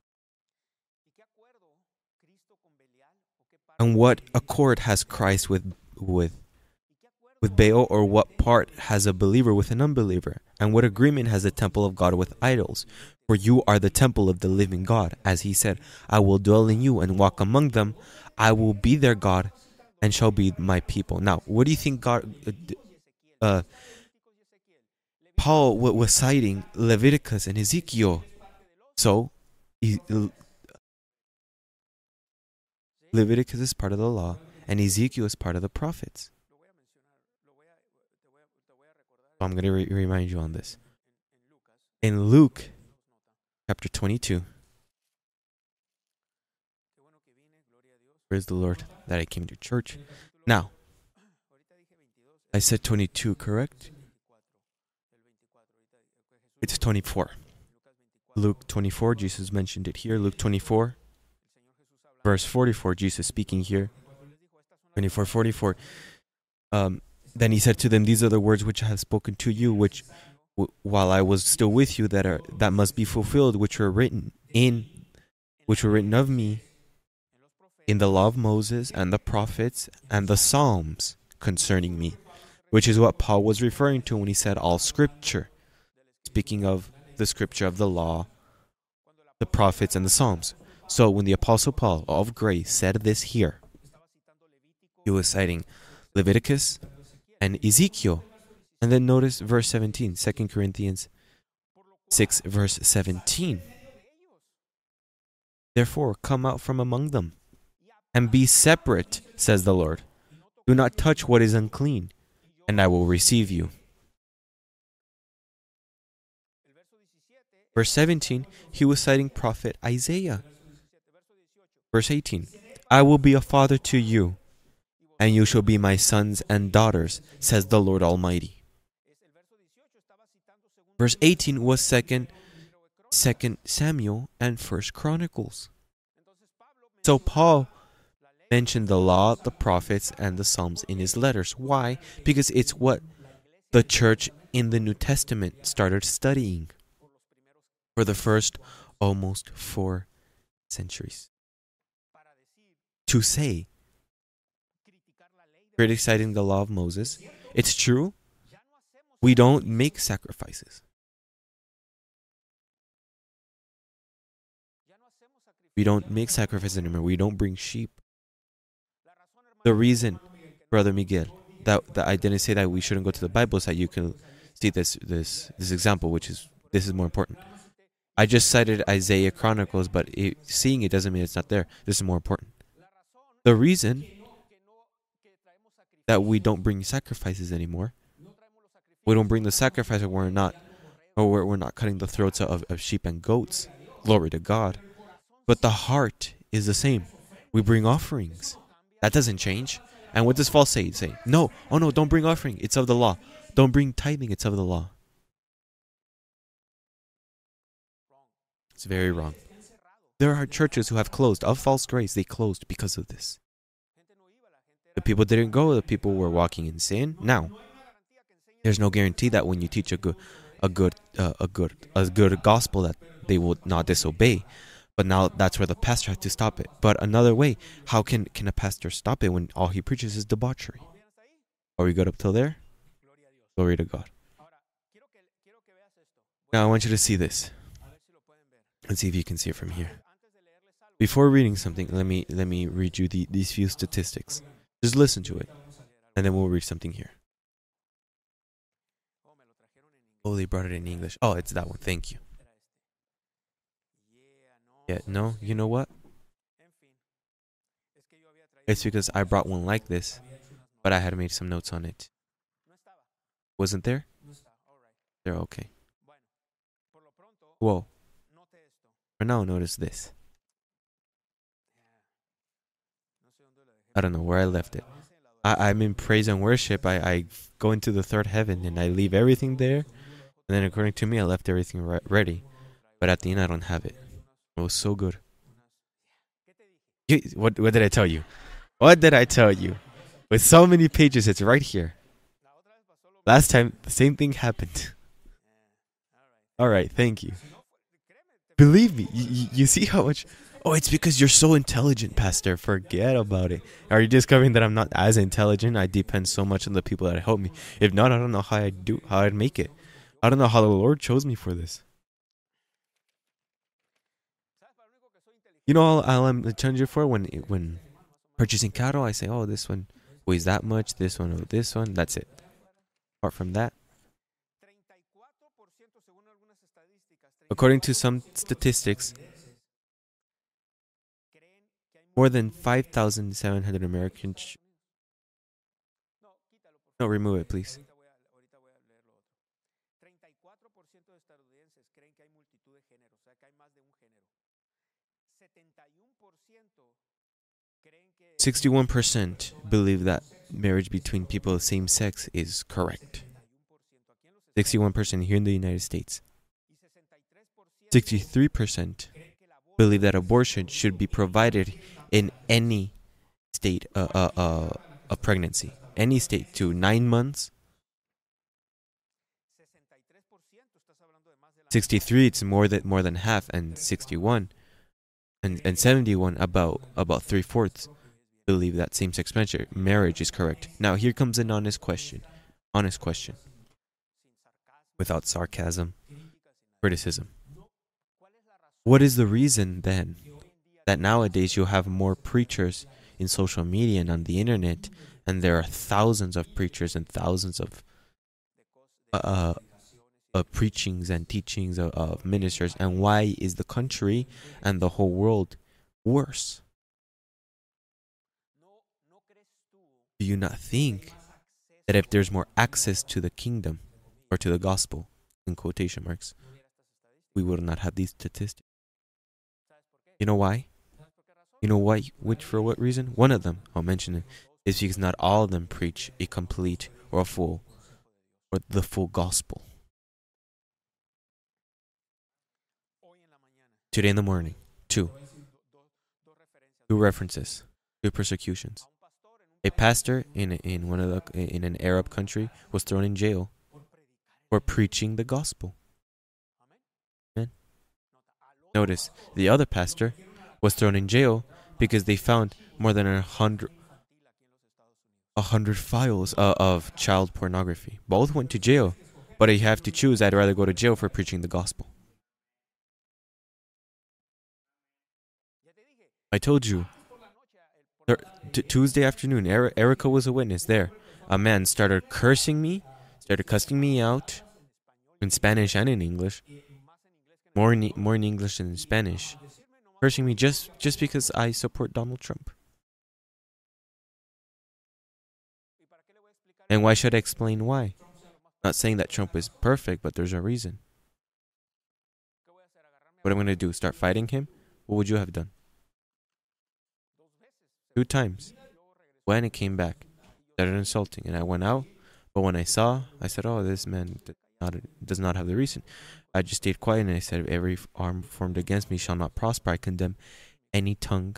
And what accord has Christ with with with Baal, or what part has a believer with an unbeliever? And what agreement has the temple of God with idols? For you are the temple of the living God. As he said, I will dwell in you and walk among them. I will be their God and shall be my people. Now, what do you think God... Uh, Paul was citing Leviticus and Ezekiel. So, Leviticus is part of the law, and Ezekiel is part of the prophets. So I'm going to re- remind you on this. In Luke chapter twenty-two, praise the Lord that I came to church. Now, I said twenty-two, correct? It's twenty-four. Luke twenty-four, Jesus mentioned it here. Luke twenty-four, verse forty-four, Jesus speaking here. twenty-four forty-four. Um, then he said to them, these are the words which I have spoken to you, which w- while I was still with you, that are that must be fulfilled, which were written in, which were written of me in the law of Moses and the prophets and the Psalms concerning me. Which is what Paul was referring to when he said all scripture. Speaking of the scripture of the law, the prophets, and the Psalms. So when the Apostle Paul of grace said this here, he was citing Leviticus and Ezekiel. And then notice verse seventeen, Second Corinthians six, verse seventeen. Therefore, come out from among them and be separate, says the Lord. Do not touch what is unclean, and I will receive you. Verse seventeen, he was citing prophet Isaiah. Verse eighteen, I will be a father to you, and you shall be my sons and daughters, says the Lord Almighty. Verse eighteen was second, second Samuel and First Chronicles. So Paul mentioned the law, the prophets, and the Psalms in his letters. Why? Because it's what the church in the New Testament started studying for the first almost four centuries. To say, criticizing the law of Moses, it's true, we don't make sacrifices. We don't make sacrifices anymore. We don't bring sheep. The reason, Brother Miguel, that, that I didn't say that we shouldn't go to the Bible is that you can see this this this example, which is this is more important. I just cited Isaiah Chronicles, but it, seeing it doesn't mean it's not there. This is more important. The reason that we don't bring sacrifices anymore, we don't bring the sacrifice, or we're not, or we're, we're not cutting the throats of, of sheep and goats. Glory to God. But the heart is the same. We bring offerings. That doesn't change. And what does Paul say? Say, no, oh no, don't bring offering. It's of the law. Don't bring tithing. It's of the law. It's very wrong. There are churches who have closed. Of false grace, they closed because of this. The people didn't go. The people were walking in sin. Now, there's no guarantee that when you teach a good, a good uh, a good a good gospel that they would not disobey. But now that's where the pastor had to stop it. But another way, how can, can a pastor stop it when all he preaches is debauchery? Are we good up till there? Glory to God. Now I want you to see this. Let's see if you can see it from here. Before reading something, let me let me read you the, these few statistics. Just listen to it, and then we'll read something here. Oh, they brought it in English. Oh, it's that one. Thank you. Yeah, no, you know what? It's because I brought one like this, but I had made some notes on it. Wasn't there? There, okay. Whoa. For now, notice this. I don't know where I left it. I, I'm in praise and worship. I, I go into the third heaven and I leave everything there. And then according to me, I left everything re- ready. But at the end, I don't have it. It was so good. You, what, what did I tell you? What did I tell you? With so many pages, it's right here. Last time, the same thing happened. All right, thank you. Believe me, you, you see how much... Oh, it's because you're so intelligent, Pastor. Forget about it. Are you discovering that I'm not as intelligent? I depend so much on the people that help me. If not, I don't know how I'd do, how I'd make it. I don't know how the Lord chose me for this. You know all, all I'm intelligent for? When when purchasing cattle, I say, oh, this one weighs that much, this one, oh, this one. That's it. Apart from that, according to some statistics, more than five thousand seven hundred Americans... No, remove it, please. sixty-one percent believe that marriage between people of the same sex is correct. sixty-one percent here in the United States. sixty-three percent believe that abortion should be provided in any state uh, uh, uh, of pregnancy. Any state to nine months. sixty-three, it's more than more than half, and sixty-one and, and seventy-one, about about three-fourths, believe that same-sex marriage is correct. Now, here comes an honest question. Honest question. Without sarcasm, criticism. What is the reason, then, that nowadays you have more preachers in social media and on the internet, and there are thousands of preachers and thousands of uh, uh, preachings and teachings of, of ministers, and why is the country and the whole world worse? Do you not think that if there's more access to the kingdom or to the gospel, in quotation marks, we would not have these statistics? You know why? You know why? Which, for what reason? One of them, I'll mention it, is because not all of them preach a complete or a full or the full gospel. Today in the morning, two. Two references, two persecutions. A pastor in in one of the in an Arab country was thrown in jail for preaching the gospel. Amen. Notice the other pastor was thrown in jail because they found more than a hundred a hundred files uh, of child pornography. Both went to jail, but you have to choose. I'd rather go to jail for preaching the gospel. I told you. T- Tuesday afternoon, er- Erica was a witness there. A man started cursing me, started cussing me out in Spanish and in English, more in, more in English than in Spanish, cursing me just, just because I support Donald Trump. And why should I explain why? Not saying that Trump is perfect, but there's a reason. What I'm going to do, start fighting him? What would you have done? Two times. When it came back, started insulting, and I went out. But when I saw, I said, "Oh, this man does not, does not have the reason." I just stayed quiet, and I said, "Every arm formed against me shall not prosper. I condemn any tongue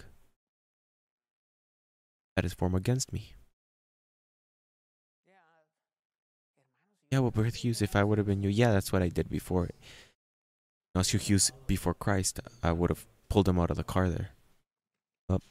that is formed against me." Yeah, well, Brother Hughes, if I would have been you, yeah, that's what I did before. Ignacio Hughes, before Christ, I would have pulled him out of the car there. Up.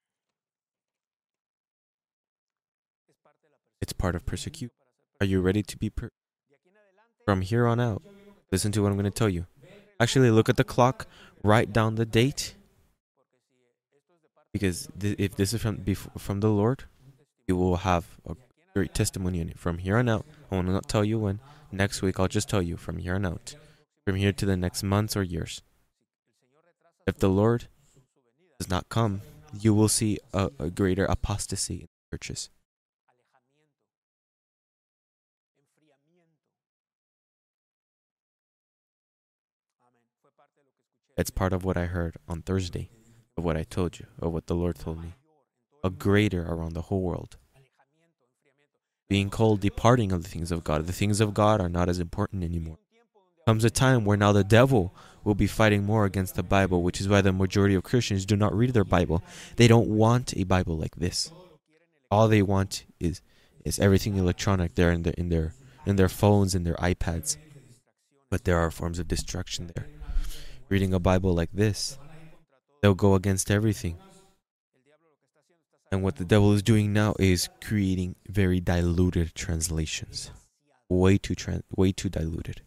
It's part of persecution. Are you ready to be per- from here on out? Listen to what I'm going to tell you. Actually, look at the clock. Write down the date. Because th- if this is from bef- from the Lord, you will have a great testimony in it. From here on out, I will not tell you when. Next week, I'll just tell you from here on out. From here to the next months or years. If the Lord does not come, you will see a, a greater apostasy in churches. It's part of what I heard on Thursday, of what I told you, of what the Lord told me. A greater around the whole world. Being called departing of the things of God. The things of God are not as important anymore. Comes a time where now the devil will be fighting more against the Bible, which is why the majority of Christians do not read their Bible. They don't want a Bible like this. All they want is is everything electronic there in their in their in their phones and their iPads. But there are forms of destruction there. Reading a Bible like this, they'll go against everything. And what the devil is doing now is creating very diluted translations. Way too tran- way too diluted.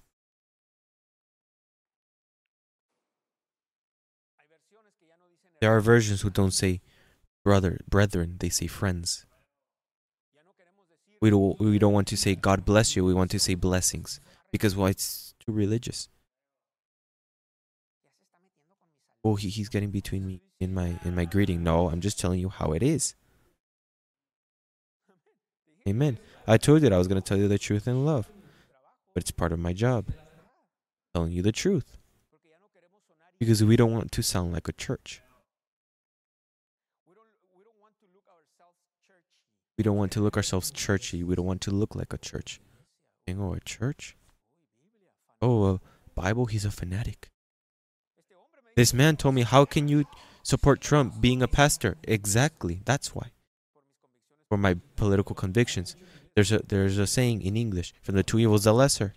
There are versions who don't say brother, brethren, they say friends. We don't, we don't want to say God bless you, we want to say blessings. Because, well, it's too religious. Oh, he, he's getting between me in my in my greeting. No, I'm just telling you how it is. Amen. I told you that I was going to tell you the truth in love. But it's part of my job. Telling you the truth. Because we don't want to sound like a church. We don't want to look ourselves churchy. We don't want to look like a church. Saying, oh, a church? Oh, a Bible? He's a fanatic. This man told me, how can you support Trump being a pastor? Exactly. That's why. For my political convictions. There's a there's a saying in English, from the two evils the lesser.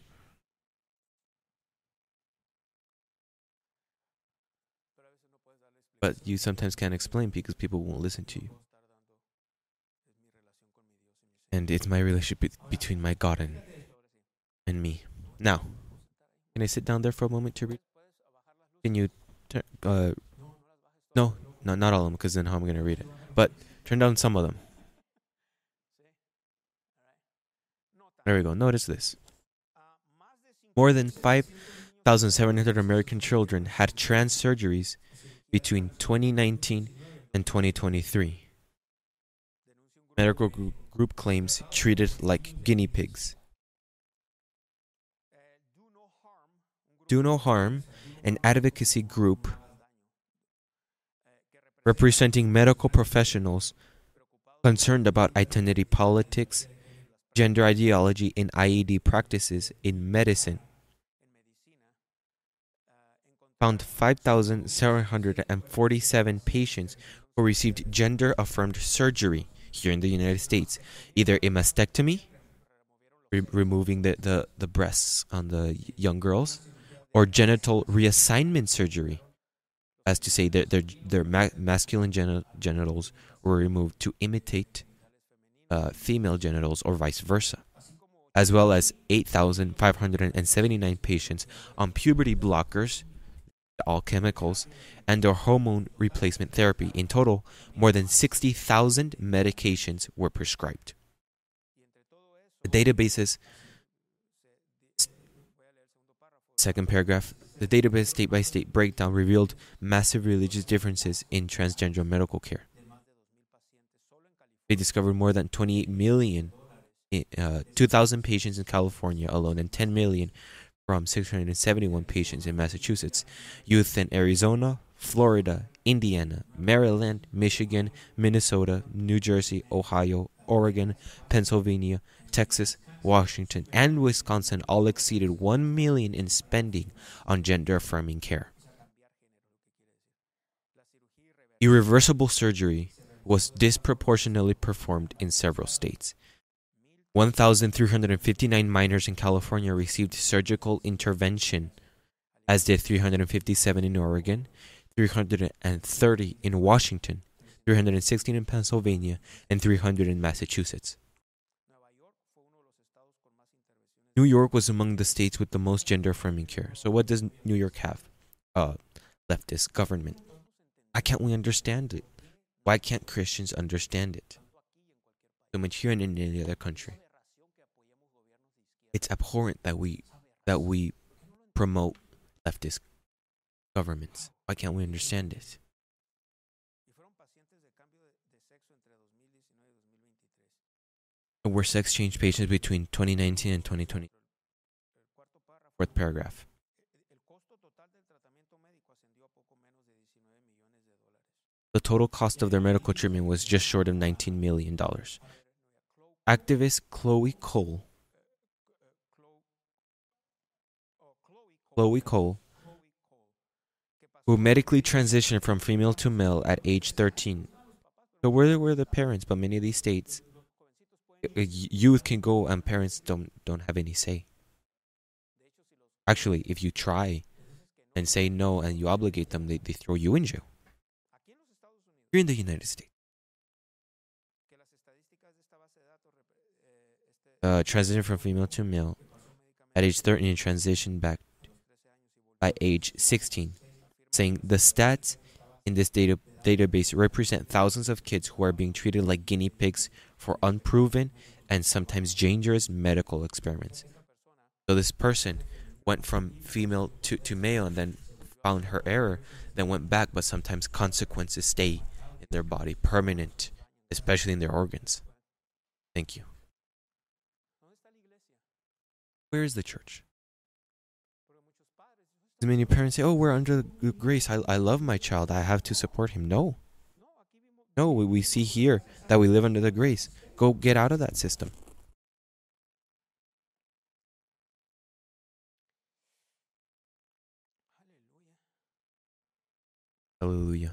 But you sometimes can't explain because people won't listen to you. And it's my relationship between my God and, and me. Now, can I sit down there for a moment to read? Can you turn, uh, no, no, not all of them, because then how am I going to read it? But turn down some of them. There we go. Notice this. More than five thousand seven hundred American children had trans surgeries between twenty nineteen and twenty twenty-three. Medical group claims treated like guinea pigs. Do No Harm, an advocacy group representing medical professionals concerned about identity politics, gender ideology, and I E D practices in medicine, found five thousand seven hundred forty-seven patients who received gender-affirmed surgery here in the United States, either a mastectomy, re- removing the, the, the breasts on the young girls, or genital reassignment surgery, as to say that their, their ma- masculine geni- genitals were removed to imitate uh, female genitals or vice versa, as well as eight thousand five hundred seventy-nine patients on puberty blockers, all chemicals, and or hormone replacement therapy. In total, more than sixty thousand medications were prescribed. The databases, second paragraph, the database state-by-state breakdown revealed massive religious differences in transgender medical care. They discovered more than twenty-eight million, uh, two thousand patients in California alone, and ten million from six hundred seventy-one patients in Massachusetts, youth in Arizona, Florida, Indiana, Maryland, Michigan, Minnesota, New Jersey, Ohio, Oregon, Pennsylvania, Texas, Washington, and Wisconsin all exceeded one million in spending on gender-affirming care. Irreversible surgery was disproportionately performed in several states. one thousand three hundred fifty-nine minors in California received surgical intervention, as did three hundred fifty-seven in Oregon, three hundred thirty in Washington, three hundred sixteen in Pennsylvania, and three hundred in Massachusetts. New York was among the states with the most gender-affirming care. So what does New York have? Uh, leftist government. Why can't we understand it? Why can't Christians understand it? So much here and in any other country. It's abhorrent that we that we promote leftist governments. Why can't we understand it? Were sex change patients between twenty nineteen and twenty twenty. Fourth paragraph. The total cost of their medical treatment was just short of nineteen million dollars. Activist Chloe Cole Chloe Cole, who medically transitioned from female to male at age thirteen. So where were the parents? But many of these states, youth can go and parents don't don't have any say. Actually, if you try and say no and you obligate them, they, they throw you in jail. Here in the United States. Uh, transition from female to male at age thirteen and transition back by age sixteen. Saying the stats in this data database represent thousands of kids who are being treated like guinea pigs for unproven and sometimes dangerous medical experiments. So this person went from female to, to male and then found her error, then went back, but sometimes consequences stay in their body, permanent, especially in their organs. Thank you. Where is the church? Many parents say, oh, we're under the grace. I, I love my child. I have to support him. No. No, we, we see here that we live under the grace. Go get out of that system. Hallelujah.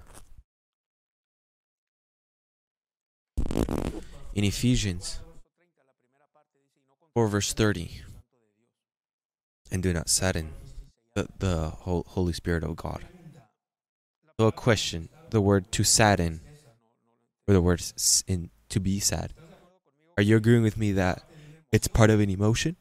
In Ephesians four verse thirty, and do not sadden the, the Holy Spirit of God. So a question, the word to sadden, or the word in, to be sad. Are you agreeing with me that it's part of an emotion?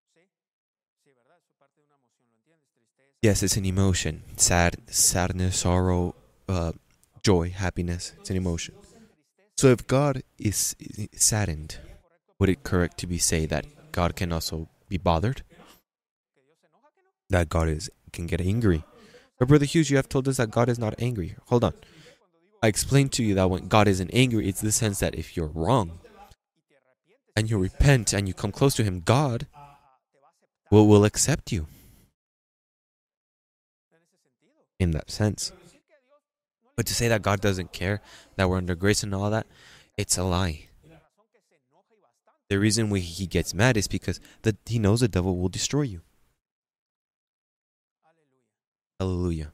Yes, it's an emotion. Sad, sadness, sorrow, uh, joy, happiness. It's an emotion. So if God is saddened, would it correct to be say that God can also be bothered? That God is can get angry? But Brother Hughes, you have told us that God is not angry. Hold on. I explained to you that when God isn't angry, it's the sense that if you're wrong and you repent and you come close to Him, God will, will accept you. In that sense. But to say that God doesn't care, that we're under grace and all that, it's a lie. The reason why He gets mad is because the, He knows the devil will destroy you. Hallelujah.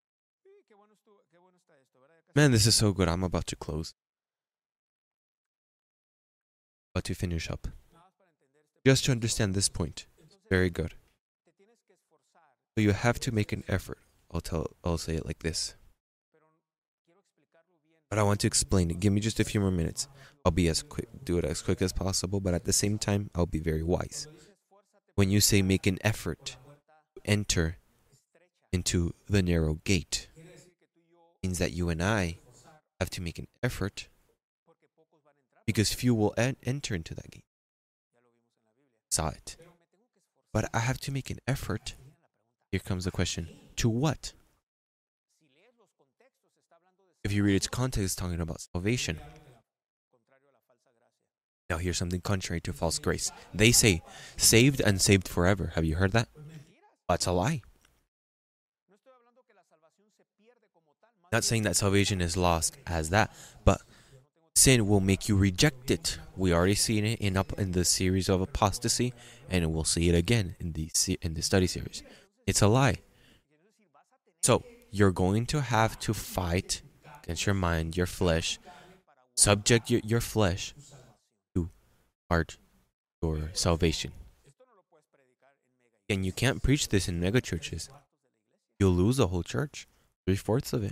Man, this is so good. I'm about to close. About to finish up. Just to understand this point. Very good. So you have to make an effort. I'll tell. I'll say it like this. But I want to explain it. Give me just a few more minutes. I'll be as quick, do it as quick as possible, but at the same time, I'll be very wise. When you say make an effort to enter into the narrow gate, means that you and I have to make an effort because few will en- enter into that gate. Saw it. But I have to make an effort. Here comes the question. To what? If you read its context, it's talking about salvation. Now here's something contrary to false grace. They say, saved and saved forever. Have you heard that? That's a lie. Not saying that salvation is lost as that, but sin will make you reject it. We already seen it in up in the series of apostasy, and we'll see it again in the in the study series. It's a lie. So you're going to have to fight against your mind, your flesh, subject your, your flesh to hard your salvation. And you can't preach this in mega churches. You'll lose the whole church, three-fourths of it.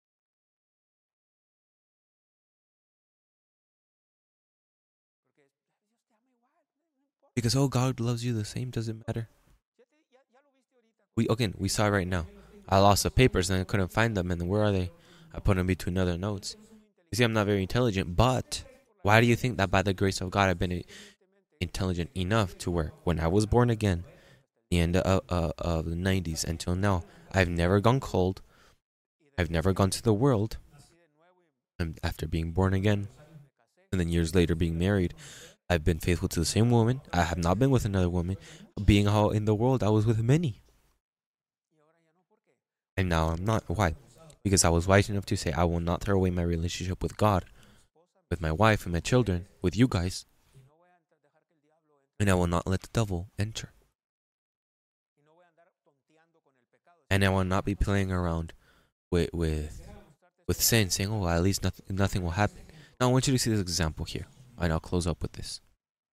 Because, oh, God loves you the same, doesn't matter. We again, we saw right now. I lost the papers and I couldn't find them, and where are they? I put them between other notes. You see, I'm not very intelligent, but why do you think that by the grace of God I've been intelligent enough to where when I was born again, the end of, uh, of the nineties until now, I've never gone cold. I've never gone to the world. And after being born again, and then years later being married, I've been faithful to the same woman. I have not been with another woman. Being how in the world I was with many. And now I'm not. Why? Because I was wise enough to say I will not throw away my relationship with God, with my wife and my children, with you guys. And I will not let the devil enter. And I will not be playing around with with, with sin, saying, oh, at least nothing, nothing will happen. Now I want you to see this example here. And I'll close up with this.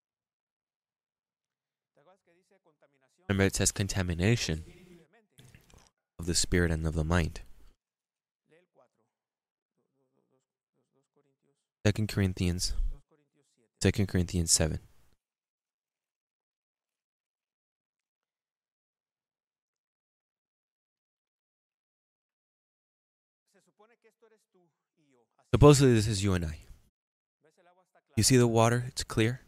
Remember, it says contamination of the spirit and of the mind. Second Corinthians, Second Corinthians seven. Supposedly this is you and I. You see the water? It's clear.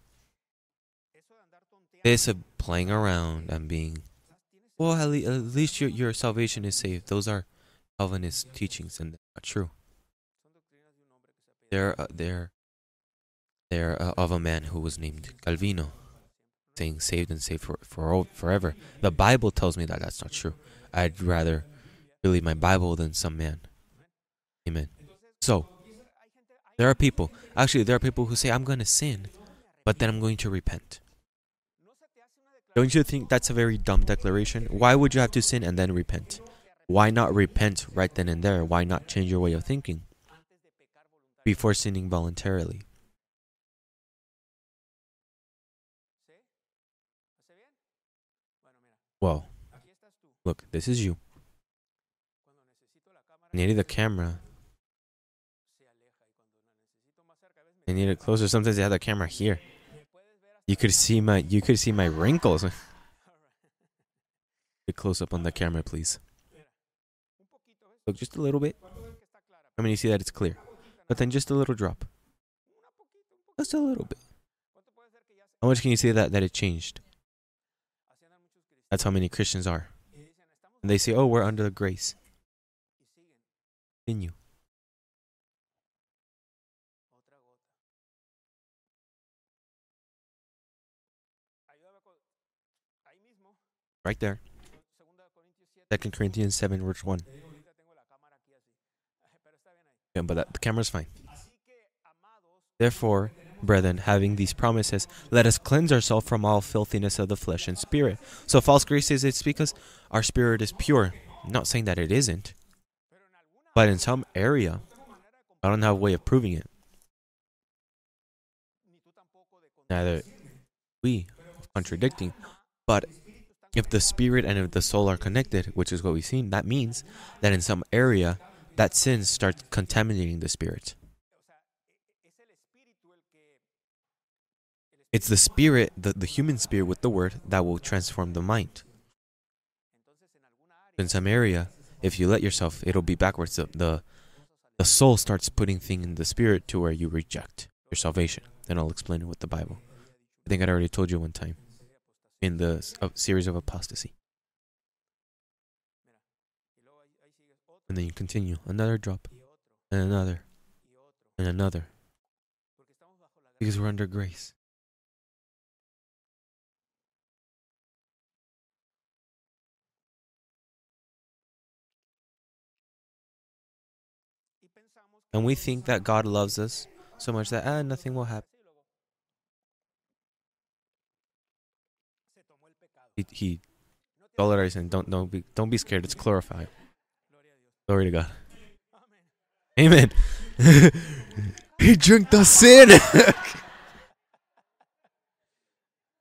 This of playing around and being, well, at, le- at least your, your salvation is saved. Those are Calvinist teachings, and they're not true. They're uh, they're they're uh, of a man who was named Calvino, saying saved and saved for, for forever. The Bible tells me that that's not true. I'd rather believe my Bible than some man. Amen. So, there are people, actually there are people who say, I'm going to sin, but then I'm going to repent. Don't you think that's a very dumb declaration? Why would you have to sin and then repent? Why not repent right then and there? Why not change your way of thinking before sinning voluntarily? Well, look, this is you. I needed the camera. I need it closer. Sometimes I have the camera here. You could see my you could see my wrinkles. Get close up on the camera, please. Look, just a little bit. I mean, you see that it's clear. But then just a little drop. Just a little bit. How much can you see that, that it changed? That's how many Christians are. And they say, oh, we're under the grace. Continue. Right there. Second Corinthians seven, verse one. Yeah, but that, the camera's fine. Therefore, brethren, having these promises, let us cleanse ourselves from all filthiness of the flesh and spirit. So false grace is it's because our spirit is pure. I'm not saying that it isn't. But in some area, I don't have a way of proving it. Neither we contradicting, but if the spirit and if the soul are connected, which is what we've seen, that means that in some area, that sin starts contaminating the spirit. It's the spirit, the, the human spirit with the word, that will transform the mind. In some area, if you let yourself, it'll be backwards. The, the, the soul starts putting things in the spirit to where you reject your salvation. Then I'll explain it with the Bible. I think I already told you one time. In the uh, series of apostasy. And then you continue. Another drop. And another. And another. Because we're under grace. And we think that God loves us so much that ah, nothing will happen. He, he tolerates and don't don't be don't be scared. It's glorified. Glory to God. Amen. He drank the sin.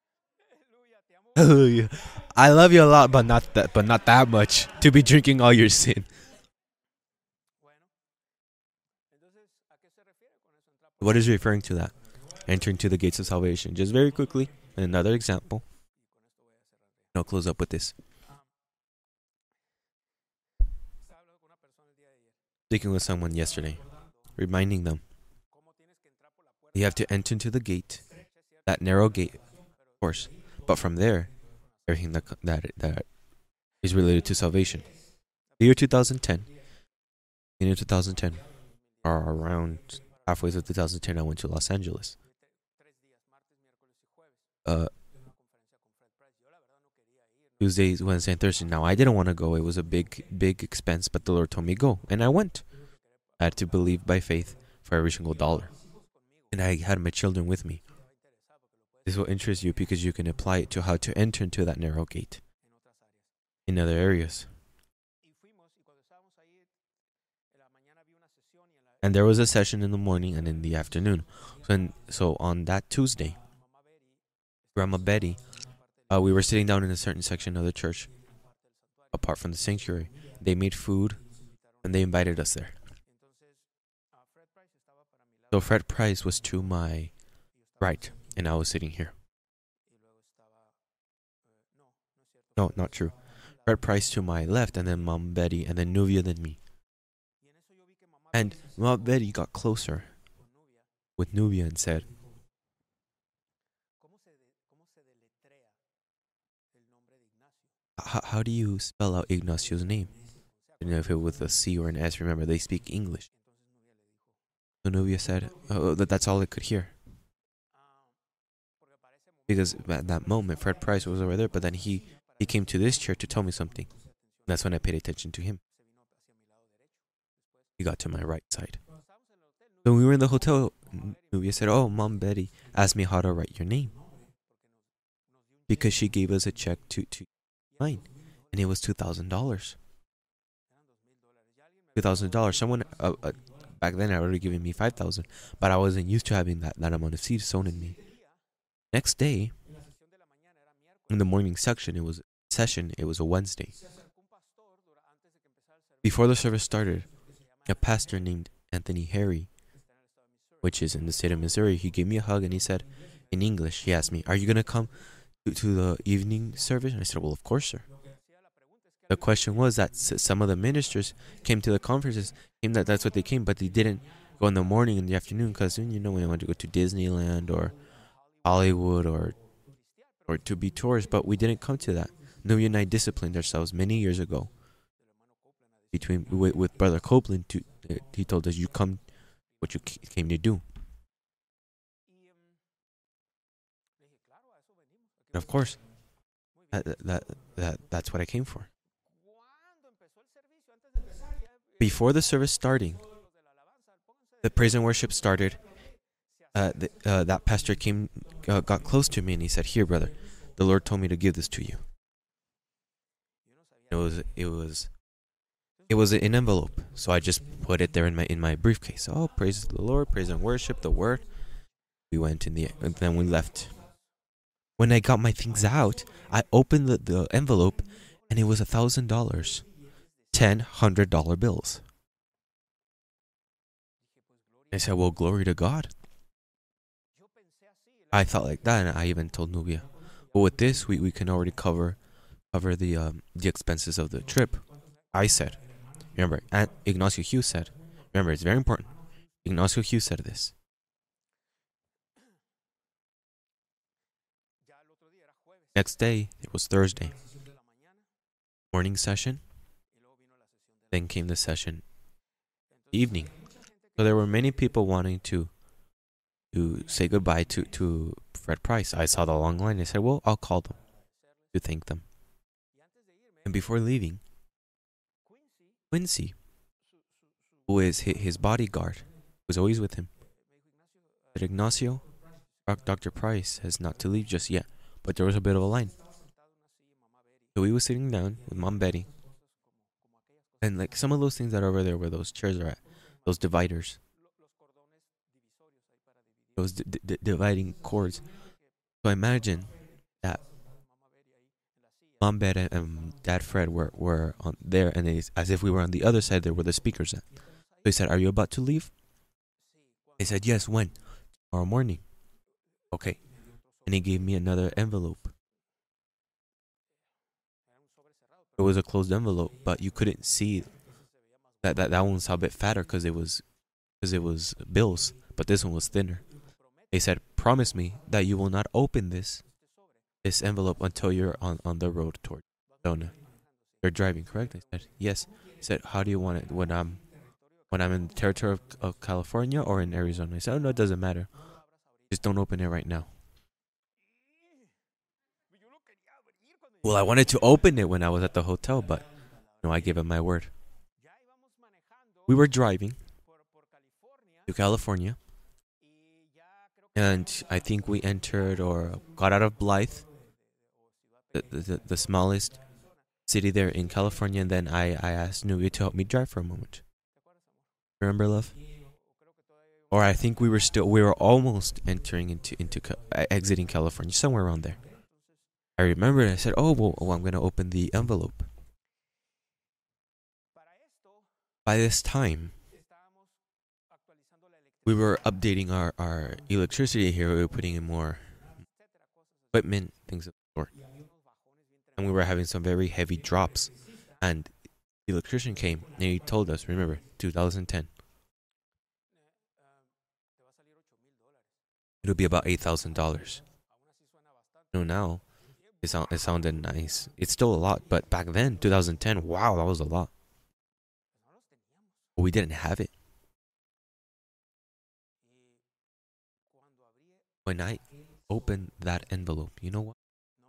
I love you a lot, but not that, but not that much to be drinking all your sin. What is referring to that? Entering to the gates of salvation. Just very quickly, another example. I'll close up with this. Speaking with someone yesterday, reminding them you have to enter into the gate, that narrow gate, of course. But from there, everything that that that is related to salvation. The year twenty ten, in year twenty ten, or around halfway through twenty ten, I went to Los Angeles. Uh, Tuesdays, Wednesday, and Thursday. Now, I didn't want to go. It was a big, big expense, but the Lord told me go, and I went. I had to believe by faith for every single dollar. And I had my children with me. This will interest you because you can apply it to how to enter into that narrow gate in other areas. And there was a session in the morning and in the afternoon. So, in, so on that Tuesday, Grandma Betty, uh, we were sitting down in a certain section of the church, apart from the sanctuary. They made food, and they invited us there. So Fred Price was to my right, and I was sitting here. No, not true. Fred Price to my left, and then Mom Betty, and then Nubia, then me. And Mom Betty got closer with Nubia and said, How, how do you spell out Ignacio's name? I don't know if it was a C or an S. Remember, they speak English. So Nubia said, oh, that that's all I could hear. Because at that moment, Fred Price was over there, but then he, he came to this chair to tell me something. That's when I paid attention to him. He got to my right side. So when we were in the hotel, Nubia said, oh, Mom Betty asked me how to write your name. Because she gave us a check to, to mine, and it was two thousand dollars. two thousand dollars. Someone, uh, uh, back then, had already given me five thousand dollars, but I wasn't used to having that, that amount of seeds sown in me. Next day, in the morning section, it was session, it was a Wednesday. Before the service started, a pastor named Anthony Harry, which is in the state of Missouri, he gave me a hug and he said, in English, he asked me, are you going to come to, to the evening service? And I said, well, of course, sir. The question was that some of the ministers came to the conferences, came that that's what they came, but they didn't go in the morning and the afternoon because, you know, when they want to go to Disneyland or Hollywood or or to be tourists, but we didn't come to that. Nubia and I disciplined ourselves many years ago. Between with, with Brother Copeland, to uh, he told us, "You come, what you came to do." And of course, that, that that that's what I came for. Before the service starting, the praise and worship started. Uh, the, uh, that pastor came, uh, got close to me, and he said, "Here, brother, the Lord told me to give this to you." It was, it was, it was an envelope, so I just put it there in my in my briefcase. Oh, praise the Lord, praise and worship, the word. We went in the, and then we left. When I got my things out, I opened the, the envelope, and it was a thousand dollars, ten hundred dollar bills. I said, "Well, glory to God." I thought like that, and I even told Nubia, "Well, with this, we, we can already cover cover the um, the expenses of the trip." I said, remember, Aunt Ignacio Hughes said, remember, it's very important. Ignacio Hughes said this. Next day, it was Thursday. Morning session. Then came the session evening. So there were many people wanting to to say goodbye to, to Fred Price. I saw the long line. I said, well, I'll call them to thank them. And before leaving, Quincy, who is his bodyguard, was always with him, said, Ignacio, Doctor Price has not to leave just yet, but there was a bit of a line. So we were sitting down with Mom Betty, and like some of those things that are over there where those chairs are at, those dividers, those d- d- dividing cords. So imagine that Mom Bet and, and Dad Fred were, were on there, and they, as if we were on the other side, there were the speakers at. So he said, "Are you about to leave?" I said, "Yes, when?" "Tomorrow morning." "Okay." And he gave me another envelope. It was a closed envelope, but you couldn't see that that, that one was a bit fatter because it was because it was bills, but this one was thinner. They said, "Promise me that you will not open this this envelope until you're on, on the road toward Arizona. You're driving, correct?" I said, "Yes." He said, "How do you want it? When I'm when I'm in the territory of, of California or in Arizona?" I said, "Oh, no, it doesn't matter. Just don't open it right now." Well, I wanted to open it when I was at the hotel, but no, I gave him my word. We were driving to California, and I think we entered or got out of Blythe, the the, the smallest city there in California, and then I, I asked Nubia to help me drive for a moment. Remember, love? Or I think we were still, we were almost entering into, into exiting California, somewhere around there. I remember I said, oh, well, oh, I'm going to open the envelope. By this time, we were updating our, our electricity here. We were putting in more equipment, things of the sort. And we were having some very heavy drops. And the electrician came and he told us, remember, two thousand ten. It'll be about eight thousand dollars. You know, now, it, sound, it sounded nice. It's still a lot, but back then, two thousand ten, wow, that was a lot. But we didn't have it. When I opened that envelope, you know what?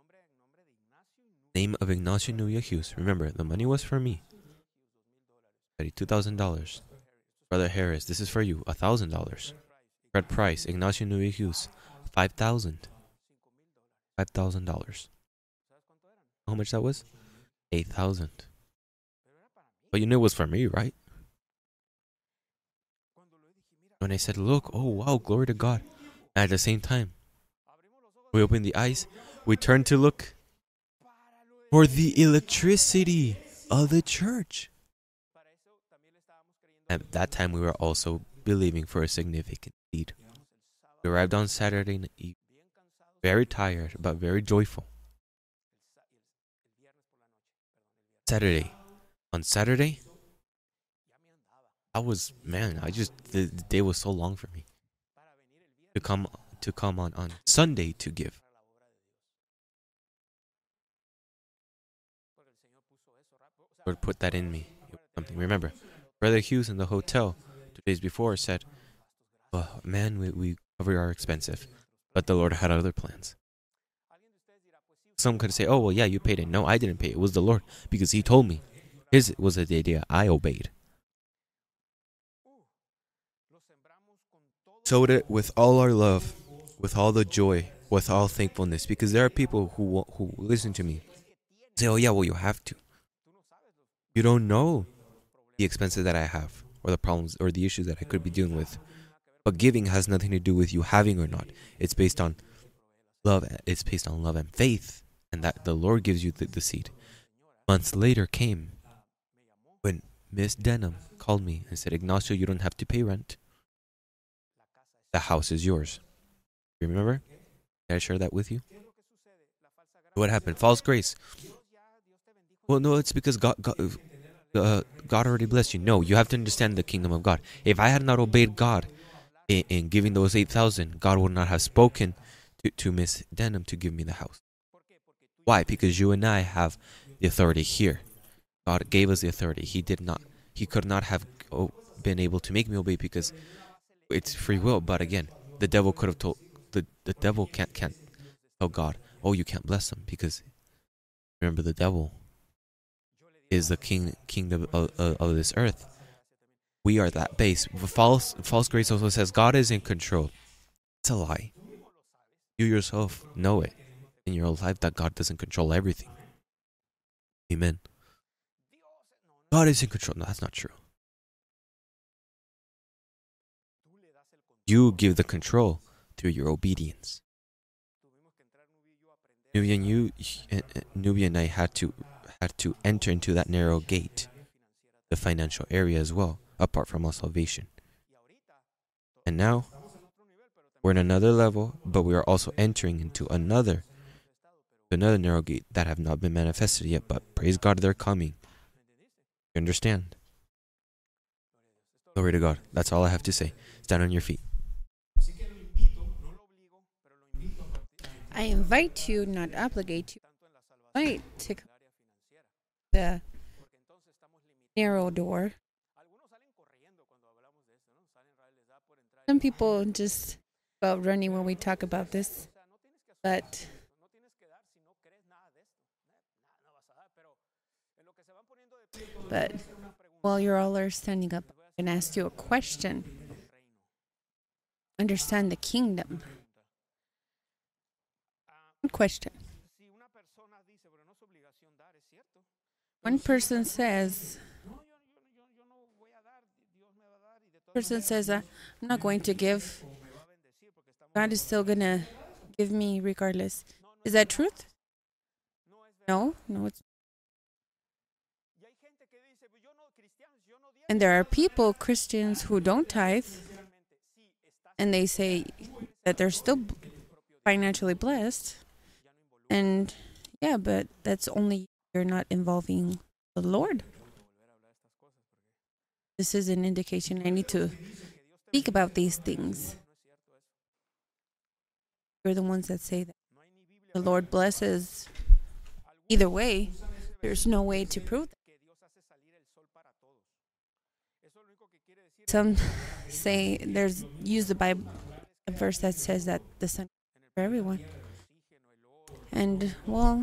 Name of Ignacio Nubia Hughes. Remember, the money was for me. two thousand dollars. Brother Harris, this is for you. one thousand dollars. Fred Price, Ignacio Nubia Hughes. five thousand dollars. five thousand dollars. How much that was? eight thousand dollars. But you knew it was for me, right? When I said, look, oh wow, glory to God. And at the same time, we opened the eyes. We turned to look for the electricity of the church. At that time, we were also believing for a significant deed. We arrived on Saturday night, very tired, but very joyful. Saturday. On Saturday, I was, man, I just, the, the day was so long for me. To come, to come on, on Sunday to give. Lord put that in me. Something. Remember, Brother Hughes in the hotel two days before said, oh, man, we, we cover our expenses. But the Lord had other plans. Some could say, oh, well, yeah, you paid it. No, I didn't pay it. It was the Lord because He told me. His was the idea. I obeyed. Sowed it with all our love, with all the joy, with all thankfulness. Because there are people who who listen to me. Say, oh, yeah, well, you have to. You don't know the expenses that I have, or the problems, or the issues that I could be dealing with. But giving has nothing to do with you having or not. It's based on love. It's based on love and faith, and that the Lord gives you the, the seed. Months later came when Miss Denham called me and said, Ignacio, you don't have to pay rent. The house is yours. You remember? Did I share that with you? What happened? False grace. Well, no, it's because God, God, uh, God already blessed you. No, you have to understand the kingdom of God. If I had not obeyed God in, in giving those eight thousand, God would not have spoken to, to Miss Denham to give me the house. Why? Because you and I have the authority here. God gave us the authority. He did not. He could not have been able to make me obey because it's free will. But again, the devil could have told the the devil can't can't tell God, oh, you can't bless him because remember the devil is the king kingdom of, of, of this earth. We are that base. False false grace also says God is in control. It's a lie. You yourself know it in your life that God doesn't control everything. Amen. God is in control. No, that's not true. You give the control through your obedience. Nubia and you, uh, Nubia and I had to had to enter into that narrow gate, the financial area as well, apart from our salvation. And now we're in another level, but we are also entering into another, another narrow gate that have not been manifested yet. But praise God, they're coming. You understand? Glory to God. That's all I have to say. Stand on your feet. I invite you, not obligate you, invite to come to the narrow door. Some people just go out running when we talk about this, but but while you're all are standing up, I'm going to ask you a question. Understand the kingdom. One question. One person says, person says, uh, I'm not going to give. God is still going to give me regardless. Is that truth? No, no, it's. And there are people, Christians, who don't tithe, and they say that they're still financially blessed. And yeah, but that's only you're not involving the Lord. This is an indication I need to speak about these things. You're the ones that say that the Lord blesses either way. There's no way to prove that. Some say there's use the Bible a verse that says that the sun is for everyone. And well,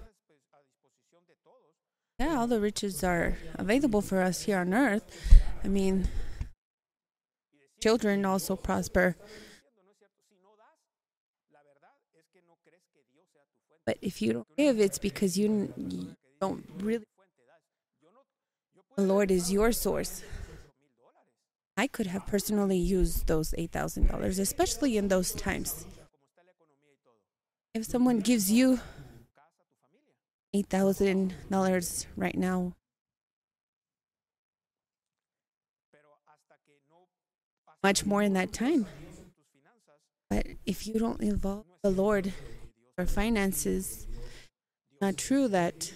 yeah, all the riches are available for us here on earth. I mean, children also prosper. But if you don't give, it's because you, you don't really. The Lord is your source. I could have personally used those eight thousand dollars, especially in those times. If someone gives you eight thousand dollars right now, much more in that time. But if you don't involve the Lord or finances, it's not true that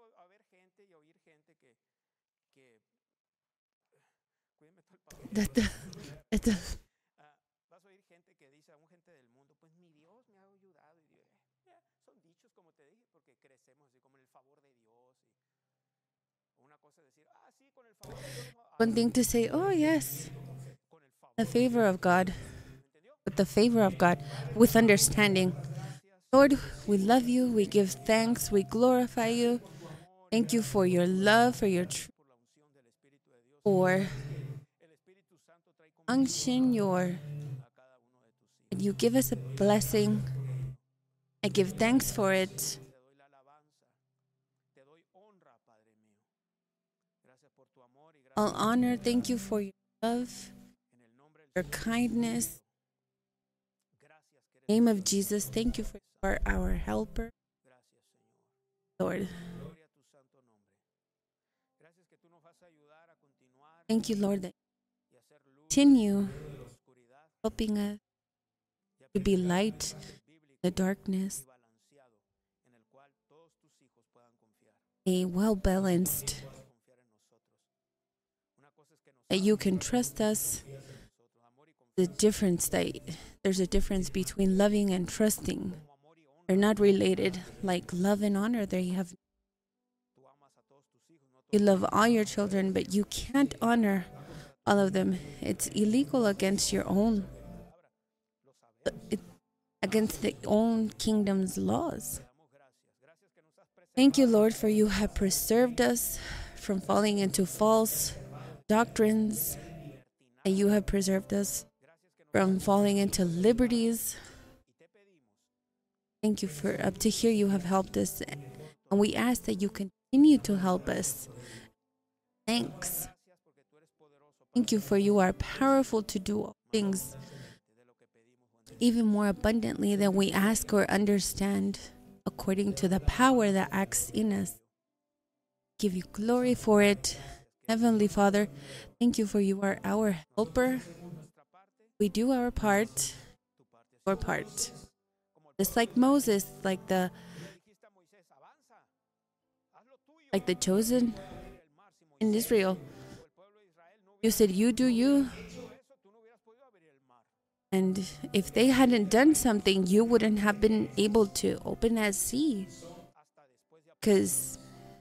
that the, that the one thing to say, oh yes, the favor of God, with the favor of God, with understanding. Lord, we love you, we give thanks, we glorify you. Thank you for your love, for your truth, for unction, your, you give us a blessing. I give thanks for it. All honor, thank you for your love, your kindness. In the name of Jesus, thank you for our helper, Lord. Thank you, Lord, that you continue helping us to be light in the darkness, a well-balanced, that you can trust us. The difference that there's a difference between loving and trusting. They're not related like love and honor. They have. You love all your children, but you can't honor all of them. It's illegal against your own, it, against the own kingdom's laws. Thank you, Lord, for you have preserved us from falling into false doctrines, and you have preserved us from falling into liberties. Thank you for up to here you have helped us, and we ask that you continue to help us. Thanks. Thank you for you are powerful to do all things, even more abundantly than we ask or understand. according to the power that acts in us. Give you glory for it. Heavenly Father, thank you for you are our helper. We do our part, your part. Just like Moses, like the like the chosen in Israel. You said, you do you. And if they hadn't done something, you wouldn't have been able to open that sea. Because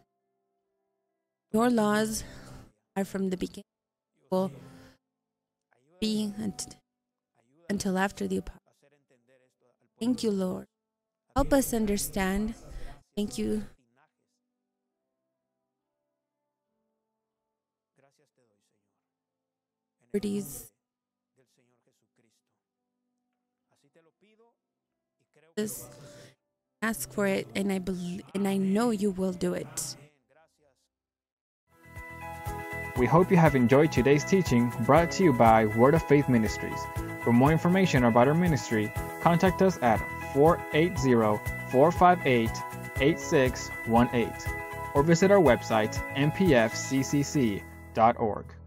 your laws are from the beginning. Will be until after the apostle. Thank you, Lord. Help us understand. Thank you. These Just ask for it, and I believe, and I know you will do it. We hope you have enjoyed today's teaching brought to you by Word of Faith Ministries. For more information about our ministry, contact us at four eight zero, four five eight, eight six one eight or visit our website m p f c c c dot org.